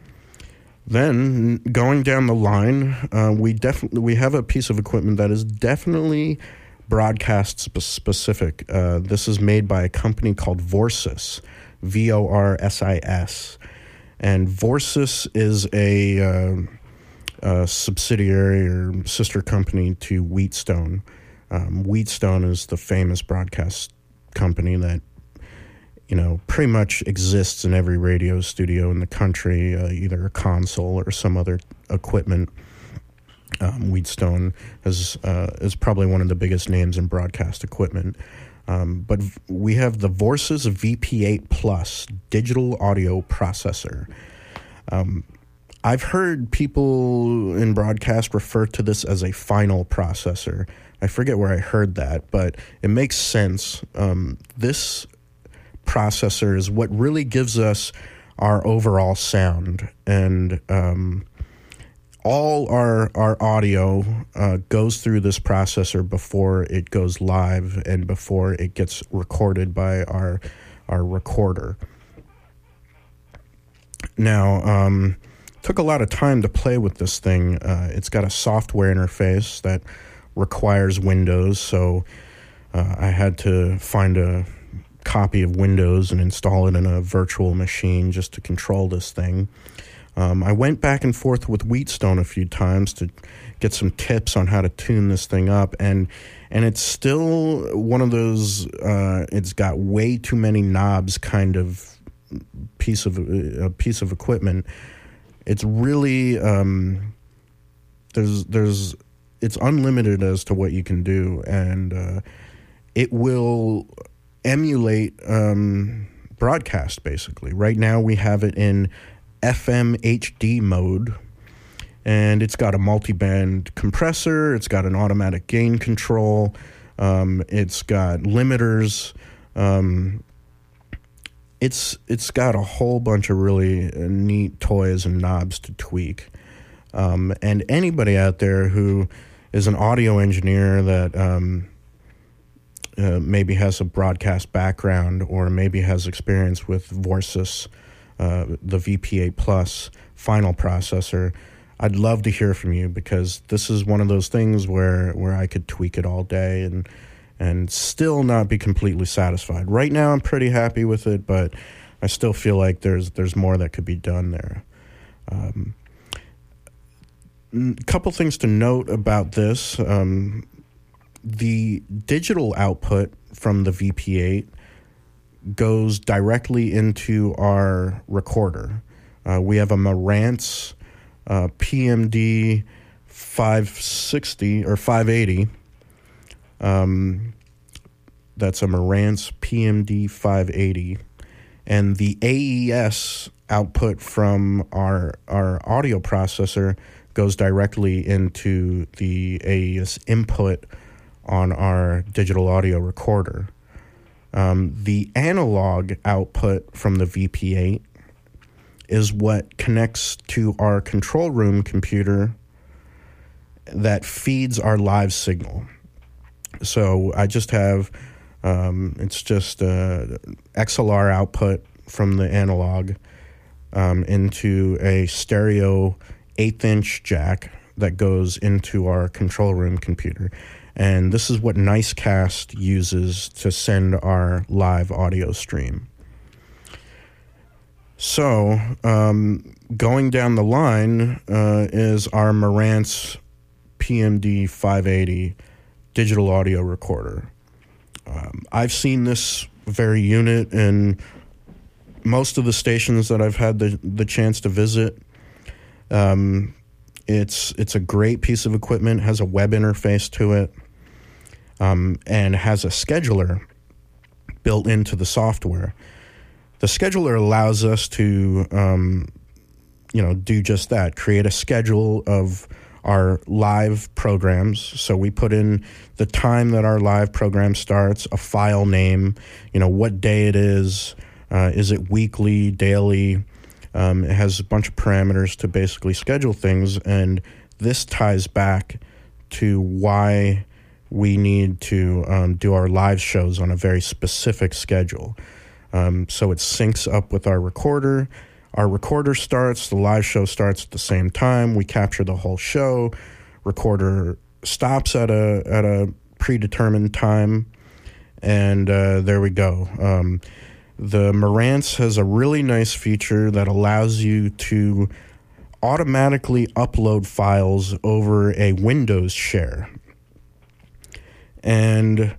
Then going down the line, we have a piece of equipment that is definitely broadcast specific. This is made by a company called Vorsys, VORSIS, and Vorsys is a subsidiary or sister company to Wheatstone. Wheatstone is the famous broadcast company that pretty much exists in every radio studio in the country, either a console or some other equipment. Wheatstone is probably one of the biggest names in broadcast equipment. But we have the Vorsys VP8 Plus digital audio processor. I've heard people in broadcast refer to this as a final processor. I forget where I heard that, but it makes sense. This processor is what really gives us our overall sound, and all our audio goes through this processor before it goes live and before it gets recorded by our recorder. Now, took a lot of time to play with this thing. It's got a software interface that requires Windows, so I had to find a copy of Windows and install it in a virtual machine just to control this thing. I went back and forth with Wheatstone a few times to get some tips on how to tune this thing up, and it's still one of those it's got way too many knobs kind of piece of equipment. it's really it's unlimited as to what you can do, and it will emulate broadcast, basically. Right now we have it in FM HD mode, and it's got a multi-band compressor, it's got an automatic gain control, it's got limiters, it's got a whole bunch of really neat toys and knobs to tweak. And anybody out there who is an audio engineer that maybe has a broadcast background or maybe has experience with Vorsys, the VP8 Plus final processor, I'd love to hear from you, because this is one of those things where I could tweak it all day and still not be completely satisfied. Right now I'm pretty happy with it, but I still feel like there's more that could be done there. A couple things to note about this. The digital output from the VP8 goes directly into our recorder. We have a Marantz PMD 560 or 580. That's a Marantz PMD 580. And the AES output from our audio processor goes directly into the AES input on our digital audio recorder. The analog output from the VP8 is what connects to our control room computer that feeds our live signal. So I just have, it's just XLR output from the analog into a stereo 1/8" jack that goes into our control room computer. And this is what Nicecast uses to send our live audio stream. So, going down the line is our Marantz PMD 580 digital audio recorder. I've seen this very unit in most of the stations that I've had the chance to visit. It's a great piece of equipment, has a web interface to it, and has a scheduler built into the software. The scheduler allows us to, do just that, create a schedule of our live programs. So we put in the time that our live program starts, a file name, what day it is it weekly, daily. It has a bunch of parameters to basically schedule things, and this ties back to why we need to do our live shows on a very specific schedule. So it syncs up with our recorder. Our recorder starts, the live show starts at the same time. We capture the whole show. Recorder stops at a predetermined time, and there we go. The Marantz has a really nice feature that allows you to automatically upload files over a Windows share. And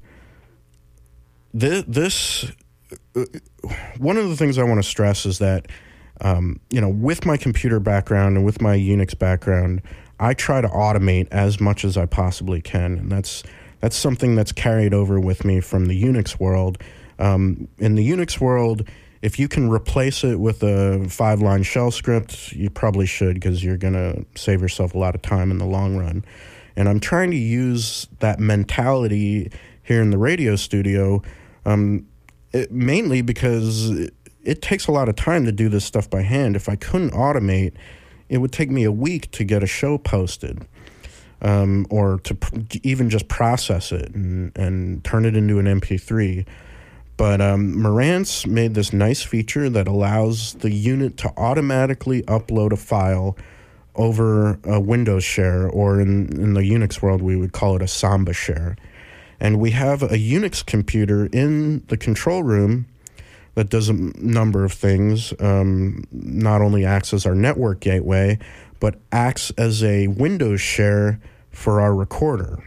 this one of the things I want to stress is that, with my computer background and with my Unix background, I try to automate as much as I possibly can. And that's something that's carried over with me from the Unix world. In the Unix world, if you can replace it with a 5-line shell script, you probably should, because you're going to save yourself a lot of time in the long run. And I'm trying to use that mentality here in the radio studio, mainly because it takes a lot of time to do this stuff by hand. If I couldn't automate, it would take me a week to get a show posted, or to even just process it and turn it into an MP3. But Marantz made this nice feature that allows the unit to automatically upload a file over a Windows share, or in the Unix world, we would call it a Samba share. And we have a Unix computer in the control room that does a number of things. Not only acts as our network gateway, but acts as a Windows share for our recorder.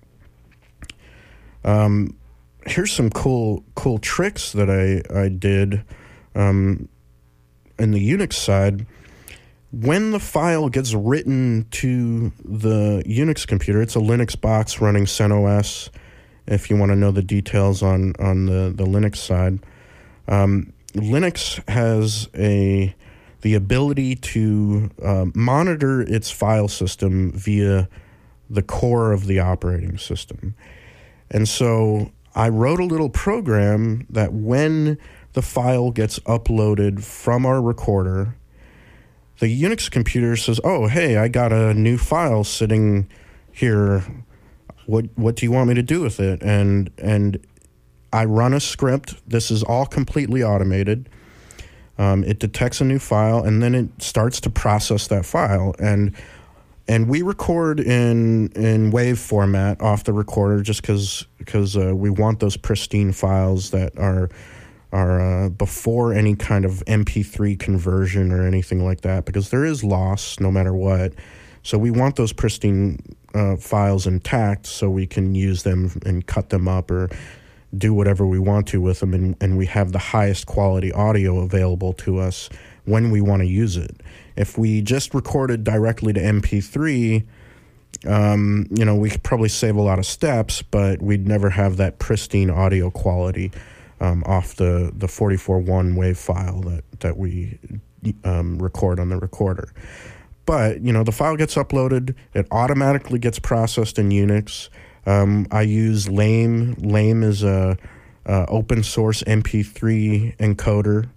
Here's some cool tricks that I did in the Unix side. when the file gets written to the Unix computer, it's a Linux box running CentOS, if you want to know the details on the Linux side. Linux has the ability to monitor its file system via the core of the operating system. And so I wrote a little program that when the file gets uploaded from our recorder, the Unix computer says, oh, hey, I got a new file sitting here. What do you want me to do with it? And I run a script. This is all completely automated. It detects a new file, and then it starts to process that file. And we record in WAV format off the recorder just because we want those pristine files that are before any kind of MP3 conversion or anything like that, because there is loss no matter what. So we want those pristine files intact so we can use them and cut them up or do whatever we want to with them, and we have the highest quality audio available to us when we want to use it. If we just recorded directly to MP3, we could probably save a lot of steps, but we'd never have that pristine audio quality off the 44.1 WAV file that we record on the recorder. But, the file gets uploaded. It automatically gets processed in Unix. I use Lame. Lame is a open source MP3 encoder.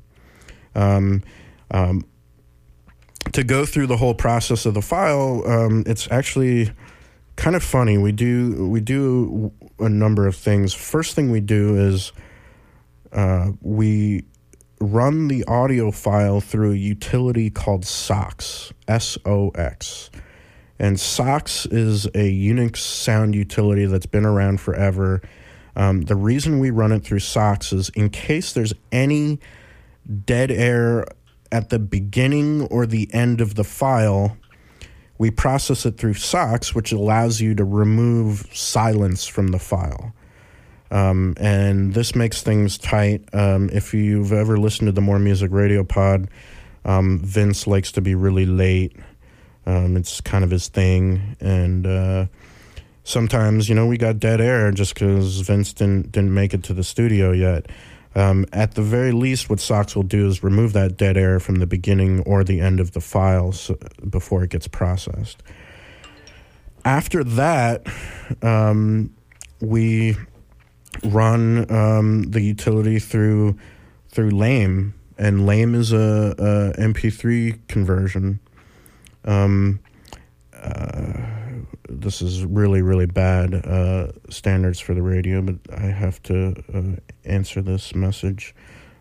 To go through the whole process of the file, it's actually kind of funny. We do a number of things. First thing we do is we run the audio file through a utility called SOX, S-O-X. And SOX is a Unix sound utility that's been around forever. The reason we run it through SOX is in case there's any dead air at the beginning or the end of the file, we process it through SOX, which allows you to remove silence from the file. And this makes things tight. If you've ever listened to the More Music Radio pod, Vince likes to be really late. It's kind of his thing. And sometimes, we got dead air just because Vince didn't make it to the studio yet. At the very least, what SOX will do is remove that dead air from the beginning or the end of the file before it gets processed. After that, we run the utility through Lame, and Lame is a MP3 conversion. This is really, really bad standards for the radio, but I have to answer this message.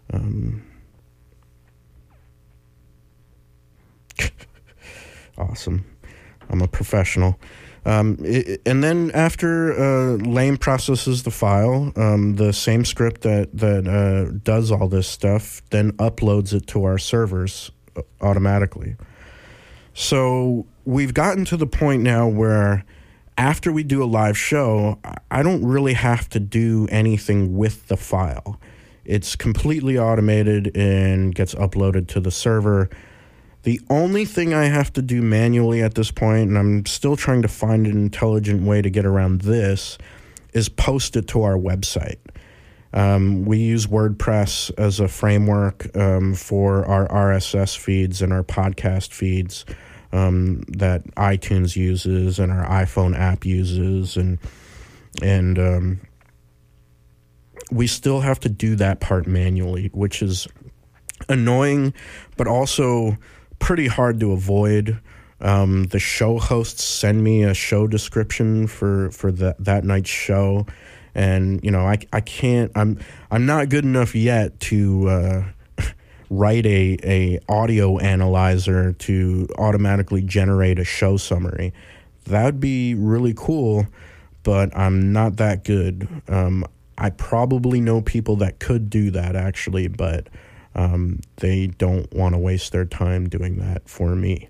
Awesome. I'm a professional. And then after Lame processes the file, the same script that does all this stuff then uploads it to our servers automatically. So we've gotten to the point now where after we do a live show, I don't really have to do anything with the file. It's completely automated and gets uploaded to the server. The only thing I have to do manually at this point, and I'm still trying to find an intelligent way to get around this, is post it to our website. We use WordPress as a framework for our RSS feeds and our podcast feeds that iTunes uses and our iPhone app uses, and we still have to do that part manually, which is annoying, but also pretty hard to avoid. The show hosts send me a show description for that night's show, and I can't. I'm not good enough yet to write a audio analyzer to automatically generate a show summary. That would be really cool, but I'm not that good. I probably know people that could do that actually, but they don't want to waste their time doing that for me.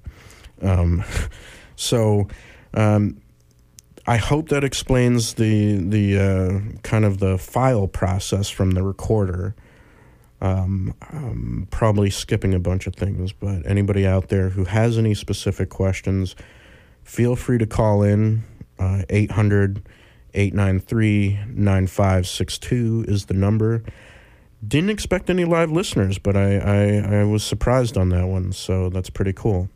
So I hope that explains the kind of the file process from the recorder. I'm probably skipping a bunch of things, but anybody out there who has any specific questions, feel free to call in. 800-893-9562 is the number. Didn't expect any live listeners, but I was surprised on that one, so that's pretty cool.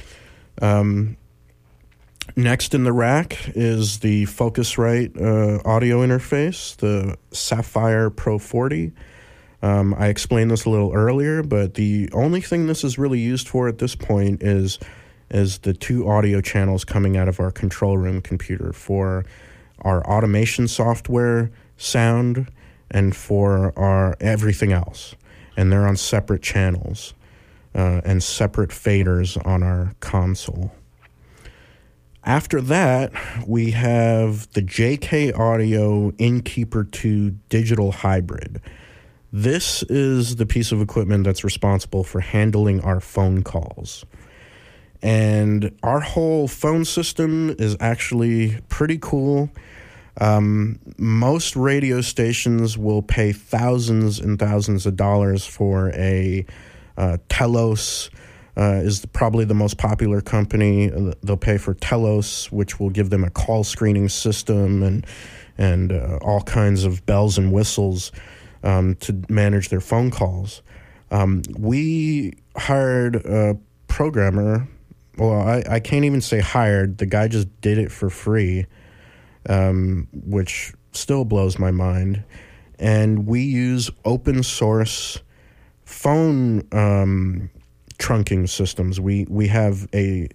Next in the rack is the Focusrite audio interface, the Sapphire Pro 40. I explained this a little earlier, but the only thing this is really used for at this point is the two audio channels coming out of our control room computer for our automation software sound and for our everything else. And they're on separate channels and separate faders on our console. After that, we have the JK Audio Innkeeper 2 Digital Hybrid. This is the piece of equipment that's responsible for handling our phone calls. And our whole phone system is actually pretty cool. Most radio stations will pay thousands and thousands of dollars for a Telos. Is probably the most popular company. They'll pay for Telos, which will give them a call screening system and all kinds of bells and whistles to manage their phone calls. We hired a programmer. Well, I can't even say hired. The guy just did it for free, which still blows my mind. And we use open source phone trunking systems. We have a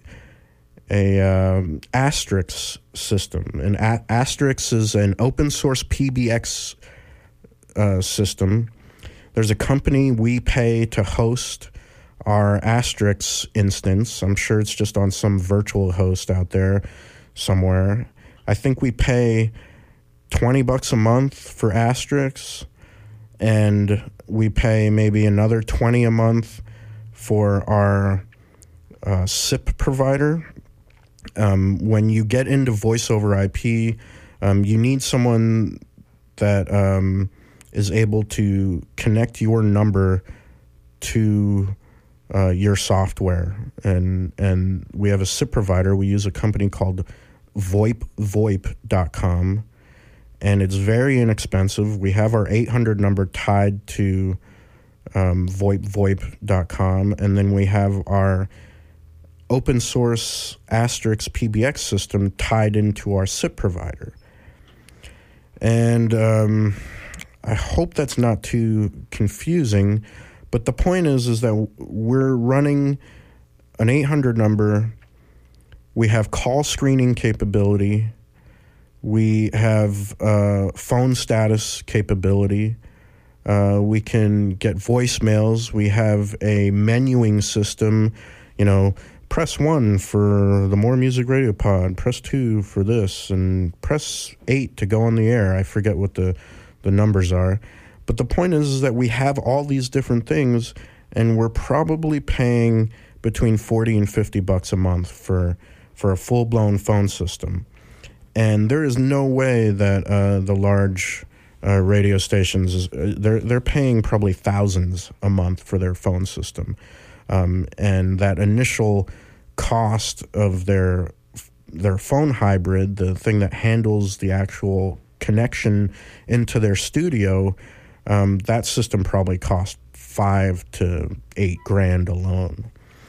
Asterix system. And Asterix is an open source PBX system. There's a company we pay to host our Asterix instance. I'm sure it's just on some virtual host out there somewhere. I think we pay $20 a month for Asterix, and we pay maybe another $20 a month for our SIP provider. When you get into voice over IP, you need someone that is able to connect your number to your software. And we have a SIP provider. We use a company called VoIP.com, and it's very inexpensive. We have our 800 number tied to VoIP.com, and then we have our open source Asterix PBX system tied into our SIP provider. And I hope that's not too confusing, but the point is that we're running an 800 number. We have call screening capability. We have phone status capability. We can get voicemails. We have a menuing system. Press 1 for the More Music Radio Pod. Press 2 for this. And press 8 to go on the air. I forget what the numbers are. But the point is that we have all these different things, and we're probably paying between $40 and $50 a month for a full-blown phone system. And there is no way that the large radio stations, they're paying probably thousands a month for their phone system. And that initial cost of their phone hybrid, the thing that handles the actual connection into their studio, that system probably cost $5,000 to $8,000 alone.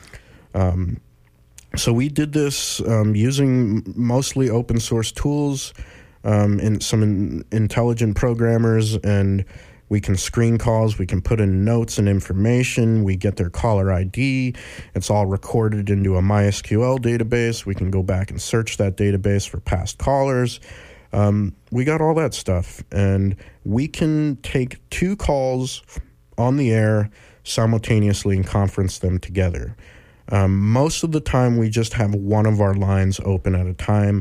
So we did this using mostly open source tools and some intelligent programmers, and we can screen calls, we can put in notes and information, we get their caller ID, it's all recorded into a MySQL database, we can go back and search that database for past callers. We got all that stuff, and we can take two calls on the air simultaneously and conference them together. Most of the time, we just have one of our lines open at a time.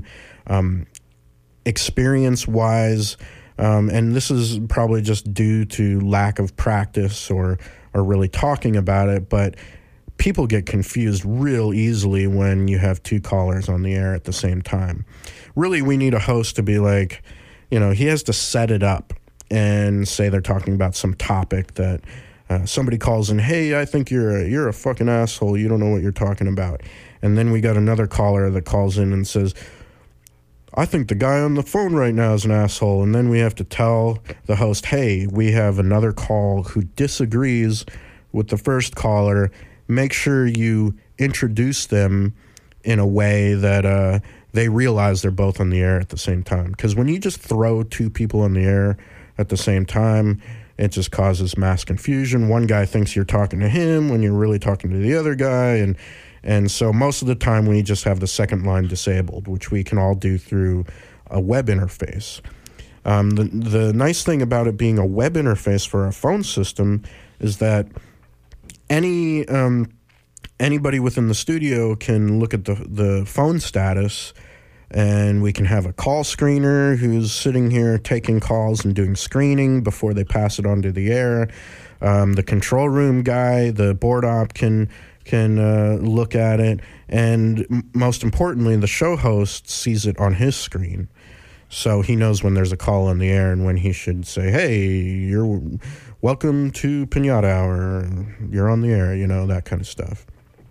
Experience-wise, and this is probably just due to lack of practice or really talking about it, but people get confused real easily when you have two callers on the air at the same time. Really, we need a host to be like, he has to set it up and say they're talking about some topic that Somebody calls in, hey, I think you're a fucking asshole. You don't know what you're talking about. And then we got another caller that calls in and says, I think the guy on the phone right now is an asshole. And then we have to tell the host, hey, we have another call who disagrees with the first caller. Make sure you introduce them in a way that they realize they're both on the air at the same time. Because when you just throw two people on the air at the same time, it just causes mass confusion. One guy thinks you're talking to him when you're really talking to the other guy. And so most of the time we just have the second line disabled, which we can all do through a web interface. The nice thing about it being a web interface for a phone system is that anybody within the studio can look at the phone status, and we can have a call screener who's sitting here taking calls and doing screening before they pass it on to the air. The control room guy, the board op can look at it. And most importantly, the show host sees it on his screen. So he knows when there's a call on the air and when he should say, hey, you're welcome to Pinata Hour. You're on the air, that kind of stuff.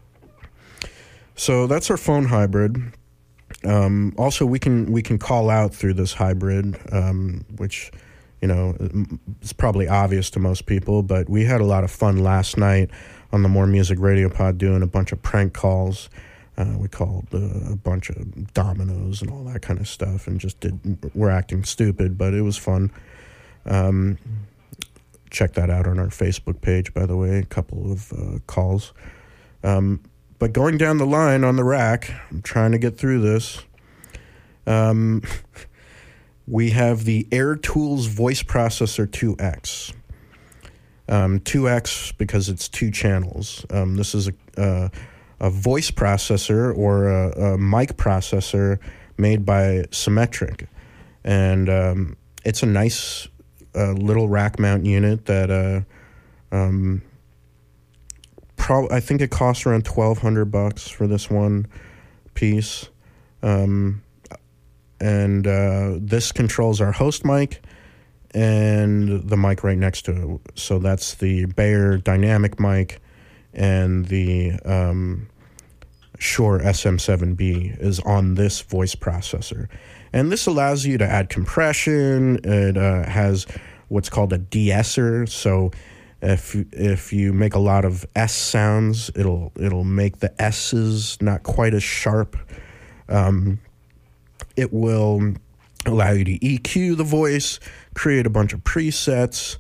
So that's our phone hybrid. Also, we can call out through this hybrid, which, is probably obvious to most people, but we had a lot of fun last night on the More Music Radio Pod doing a bunch of prank calls. We called a bunch of dominoes and all that kind of stuff and we're acting stupid, but it was fun. Check that out on our Facebook page, by the way, a couple of calls. But going down the line on the rack, I'm trying to get through this. We have the AirTools Voice Processor 2X. 2X because it's 2 channels. This is a voice processor or a mic processor made by Symmetric. And it's a nice little rack mount unit that I think it costs around $1,200 for this one piece. And this controls our host mic and the mic right next to it. So that's the Bayer Dynamic mic, and the Shure SM7B is on this voice processor. And this allows you to add compression. It has what's called a de-esser. So if you make a lot of S sounds, it'll make the S's not quite as sharp. It will allow you to EQ the voice, create a bunch of presets.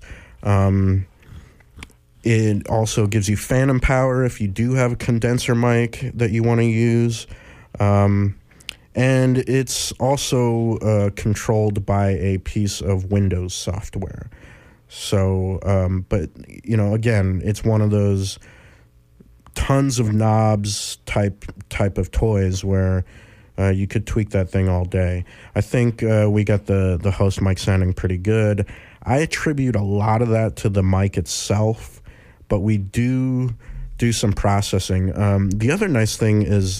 It also gives you phantom power if you do have a condenser mic that you want to use. And it's also controlled by a piece of Windows software. So, but, again, it's one of those tons of knobs type of toys where you could tweak that thing all day. I think we got the host mic sounding pretty good. I attribute a lot of that to the mic itself, but we do some processing. The other nice thing is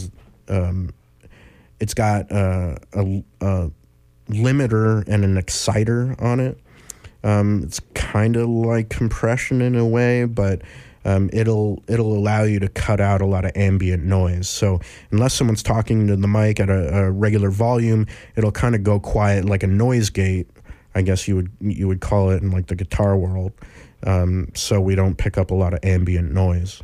it's got a limiter and an exciter on it. It's kind of like compression in a way, but it'll allow you to cut out a lot of ambient noise. So unless someone's talking to the mic at a regular volume, it'll kind of go quiet, like a noise gate, I guess you would call it in like the guitar world. So we don't pick up a lot of ambient noise.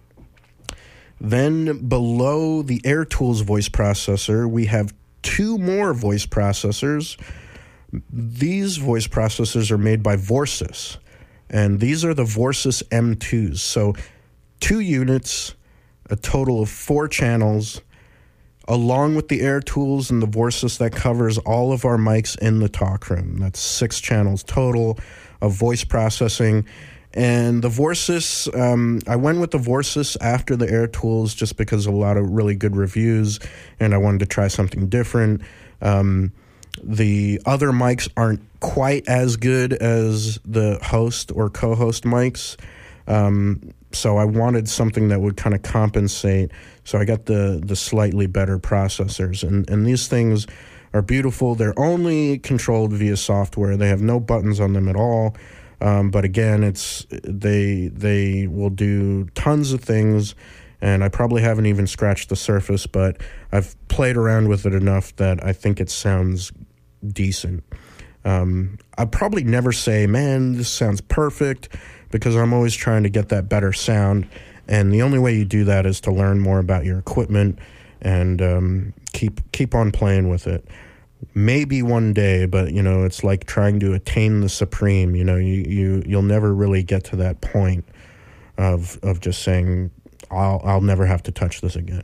Then below the AirTools voice processor, we have 2 more voice processors. These voice processors are made by Vorsys, and these are the Vorsys M2s. So 2 units, a total of 4 channels, along with the AirTools and the Vorsys that covers all of our mics in the talk room. That's 6 channels total of voice processing. And the Vorsys, I went with the Vorsys after the AirTools just because of a lot of really good reviews, and I wanted to try something different. The other mics aren't quite as good as the host or co-host mics, so I wanted something that would kind of compensate. So I got the slightly better processors, and these things are beautiful. They're only controlled via software. They have no buttons on them at all. But again, they will do tons of things, and I probably haven't even scratched the surface, but I've played around with it enough that I think it sounds decent. I'll probably never say, man, this sounds perfect, because I'm always trying to get that better sound, and the only way you do that is to learn more about your equipment and keep on playing with it. Maybe one day, but it's like trying to attain the supreme. You'll never really get to that point of just saying, I'll never have to touch this again.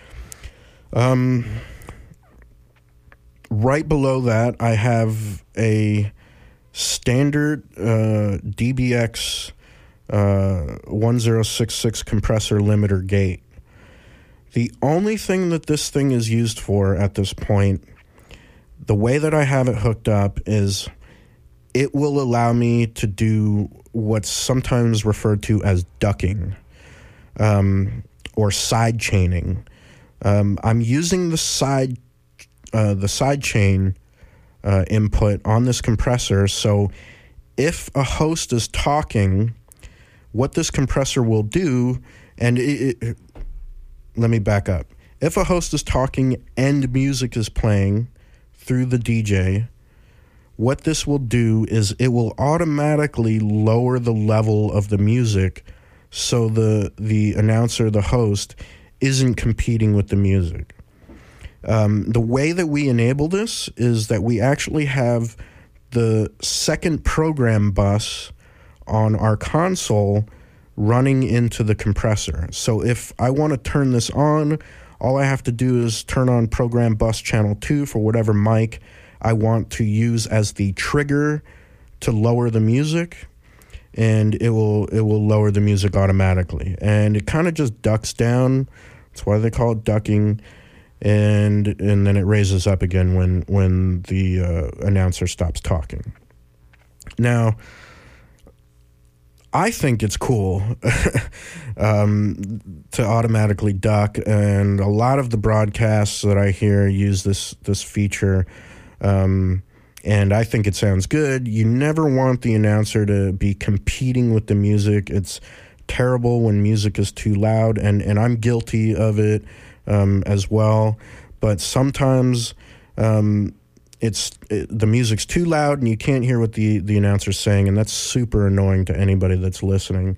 Right below that, I have a standard DBX 1066 compressor limiter gate. The only thing that this thing is used for at this point, the way that I have it hooked up, is it will allow me to do what's sometimes referred to as ducking, or side chaining. I'm using the side chain input on this compressor, so if a host is talking, what this compressor will do, and let me back up. If a host is talking and music is playing through the DJ, what this will do is it will automatically lower the level of the music so the announcer, the host, isn't competing with the music. The way that we enable this is that we actually have the second program bus on our console running into the compressor. So if I want to turn this on, all I have to do is turn on program bus channel 2 for whatever mic I want to use as the trigger to lower the music, and it will lower the music automatically. And it kind of just ducks down. That's why they call it ducking. And then it raises up again when the announcer stops talking. Now, I think it's cool to automatically duck, and a lot of the broadcasts that I hear use this feature, and I think it sounds good. You never want the announcer to be competing with the music. It's terrible when music is too loud, and I'm guilty of it as well. But sometimes the music's too loud and you can't hear what the announcer's saying, and that's super annoying to anybody that's listening.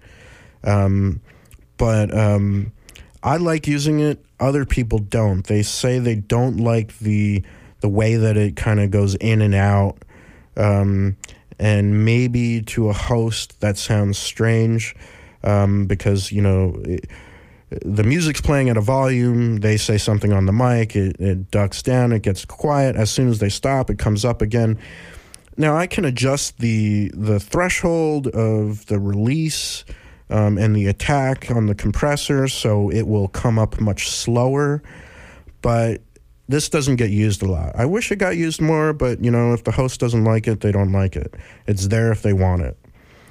But I like using it. Other people don't. They say they don't like the way that it kind of goes in and out. And maybe to a host that sounds strange, because, the music's playing at a volume, they say something on the mic, it ducks down, it gets quiet. As soon as they stop, it comes up again. Now, I can adjust the threshold of the release and the attack on the compressor, so it will come up much slower, but this doesn't get used a lot. I wish it got used more, but, if the host doesn't like it, they don't like it. It's there if they want it.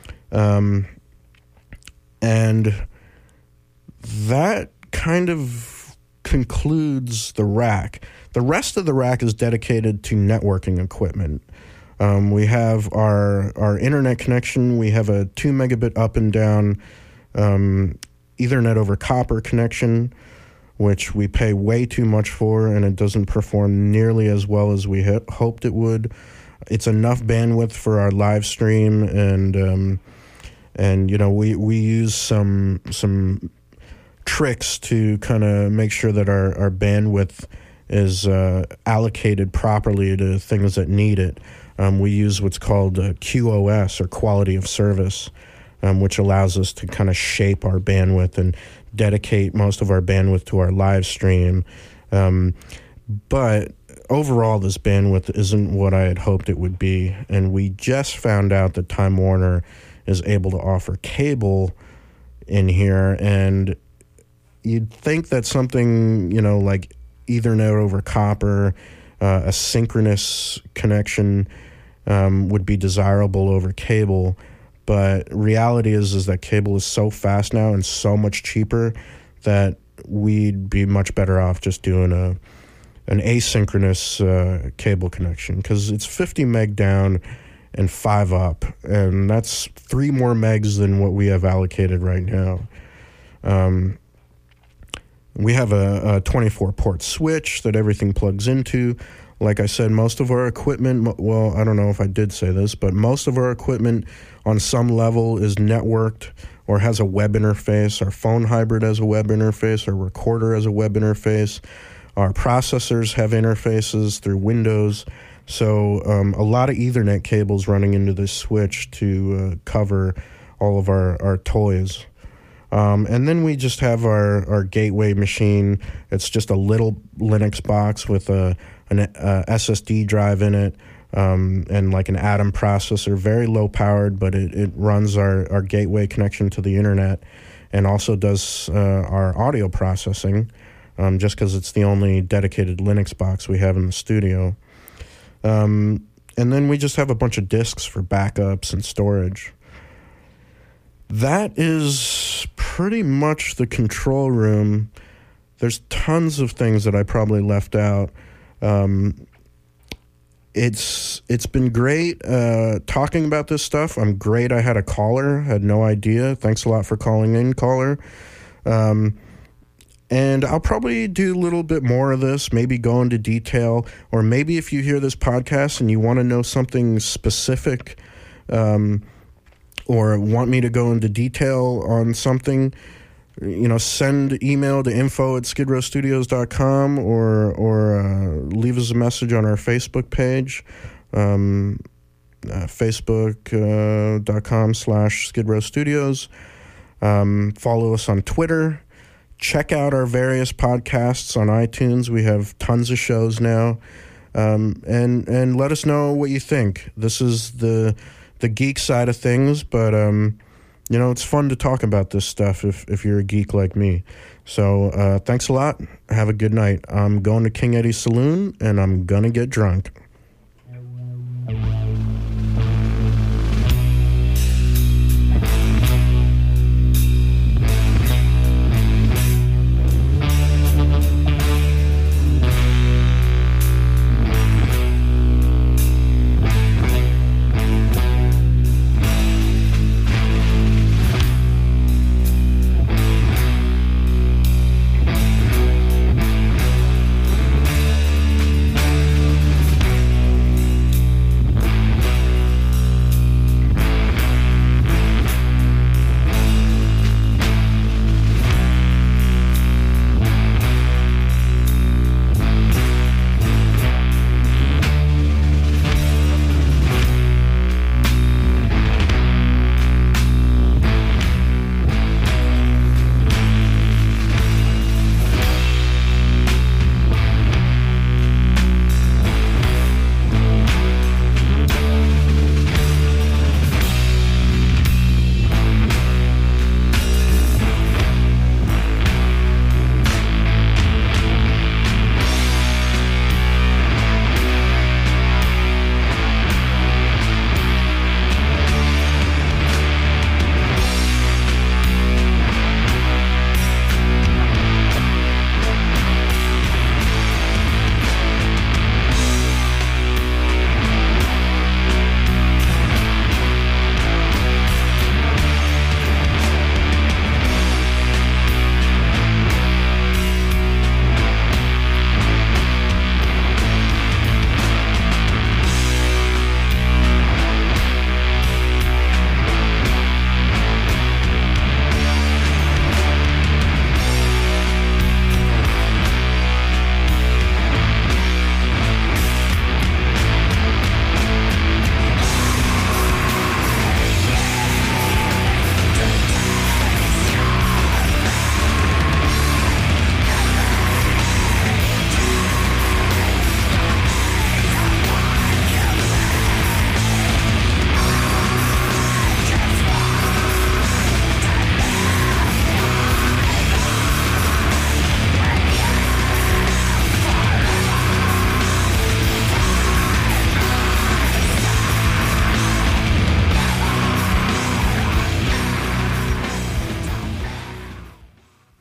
And that kind of concludes the rack. The rest of the rack is dedicated to networking equipment. We have our internet connection. We have a 2 megabit up and down Ethernet over copper connection, which we pay way too much for, and it doesn't perform nearly as well as we hoped it would. It's enough bandwidth for our live stream, and we use some tricks to kind of make sure that our bandwidth is allocated properly to things that need it. We use what's called QoS, or quality of service, which allows us to kind of shape our bandwidth and dedicate most of our bandwidth to our live stream. But overall, this bandwidth isn't what I had hoped it would be, and we just found out that Time Warner is able to offer cable in here, and you'd think that something, like Ethernet over copper, a synchronous connection would be desirable over cable, but reality is that cable is so fast now and so much cheaper that we'd be much better off just doing an asynchronous cable connection, because it's 50 meg down, and 5 up, and that's 3 more megs than what we have allocated right now. We have a 24-port switch that everything plugs into. Like I said, most of our equipment, well, I don't know if I did say this, but most of our equipment on some level is networked or has a web interface. Our phone hybrid has a web interface. Our recorder has a web interface. Our processors have interfaces through Windows. So a lot of Ethernet cables running into this switch to cover all of our toys. And then we just have our gateway machine. It's just a little Linux box with an SSD drive in it, and like an Atom processor, very low powered, but it runs our gateway connection to the internet and also does our audio processing, just because it's the only dedicated Linux box we have in the studio. And then we just have a bunch of disks for backups and storage. That is pretty much the control room. There's tons of things that I probably left out. It's been great talking about this stuff. I'm great. I had a caller, had no idea. Thanks a lot for calling in, caller. And I'll probably do a little bit more of this, maybe go into detail, or maybe if you hear this podcast and you want to know something specific, or want me to go into detail on something, send email to info@skidrowstudios.com or leave us a message on our Facebook page, facebook.com/skidrowstudios. Follow us on Twitter. Check out our various podcasts on iTunes. We have tons of shows now. And let us know what you think. This is the geek side of things, but it's fun to talk about this stuff if you're a geek like me. So thanks a lot. Have a good night. I'm going to King Eddie's Saloon, and I'm gonna get drunk.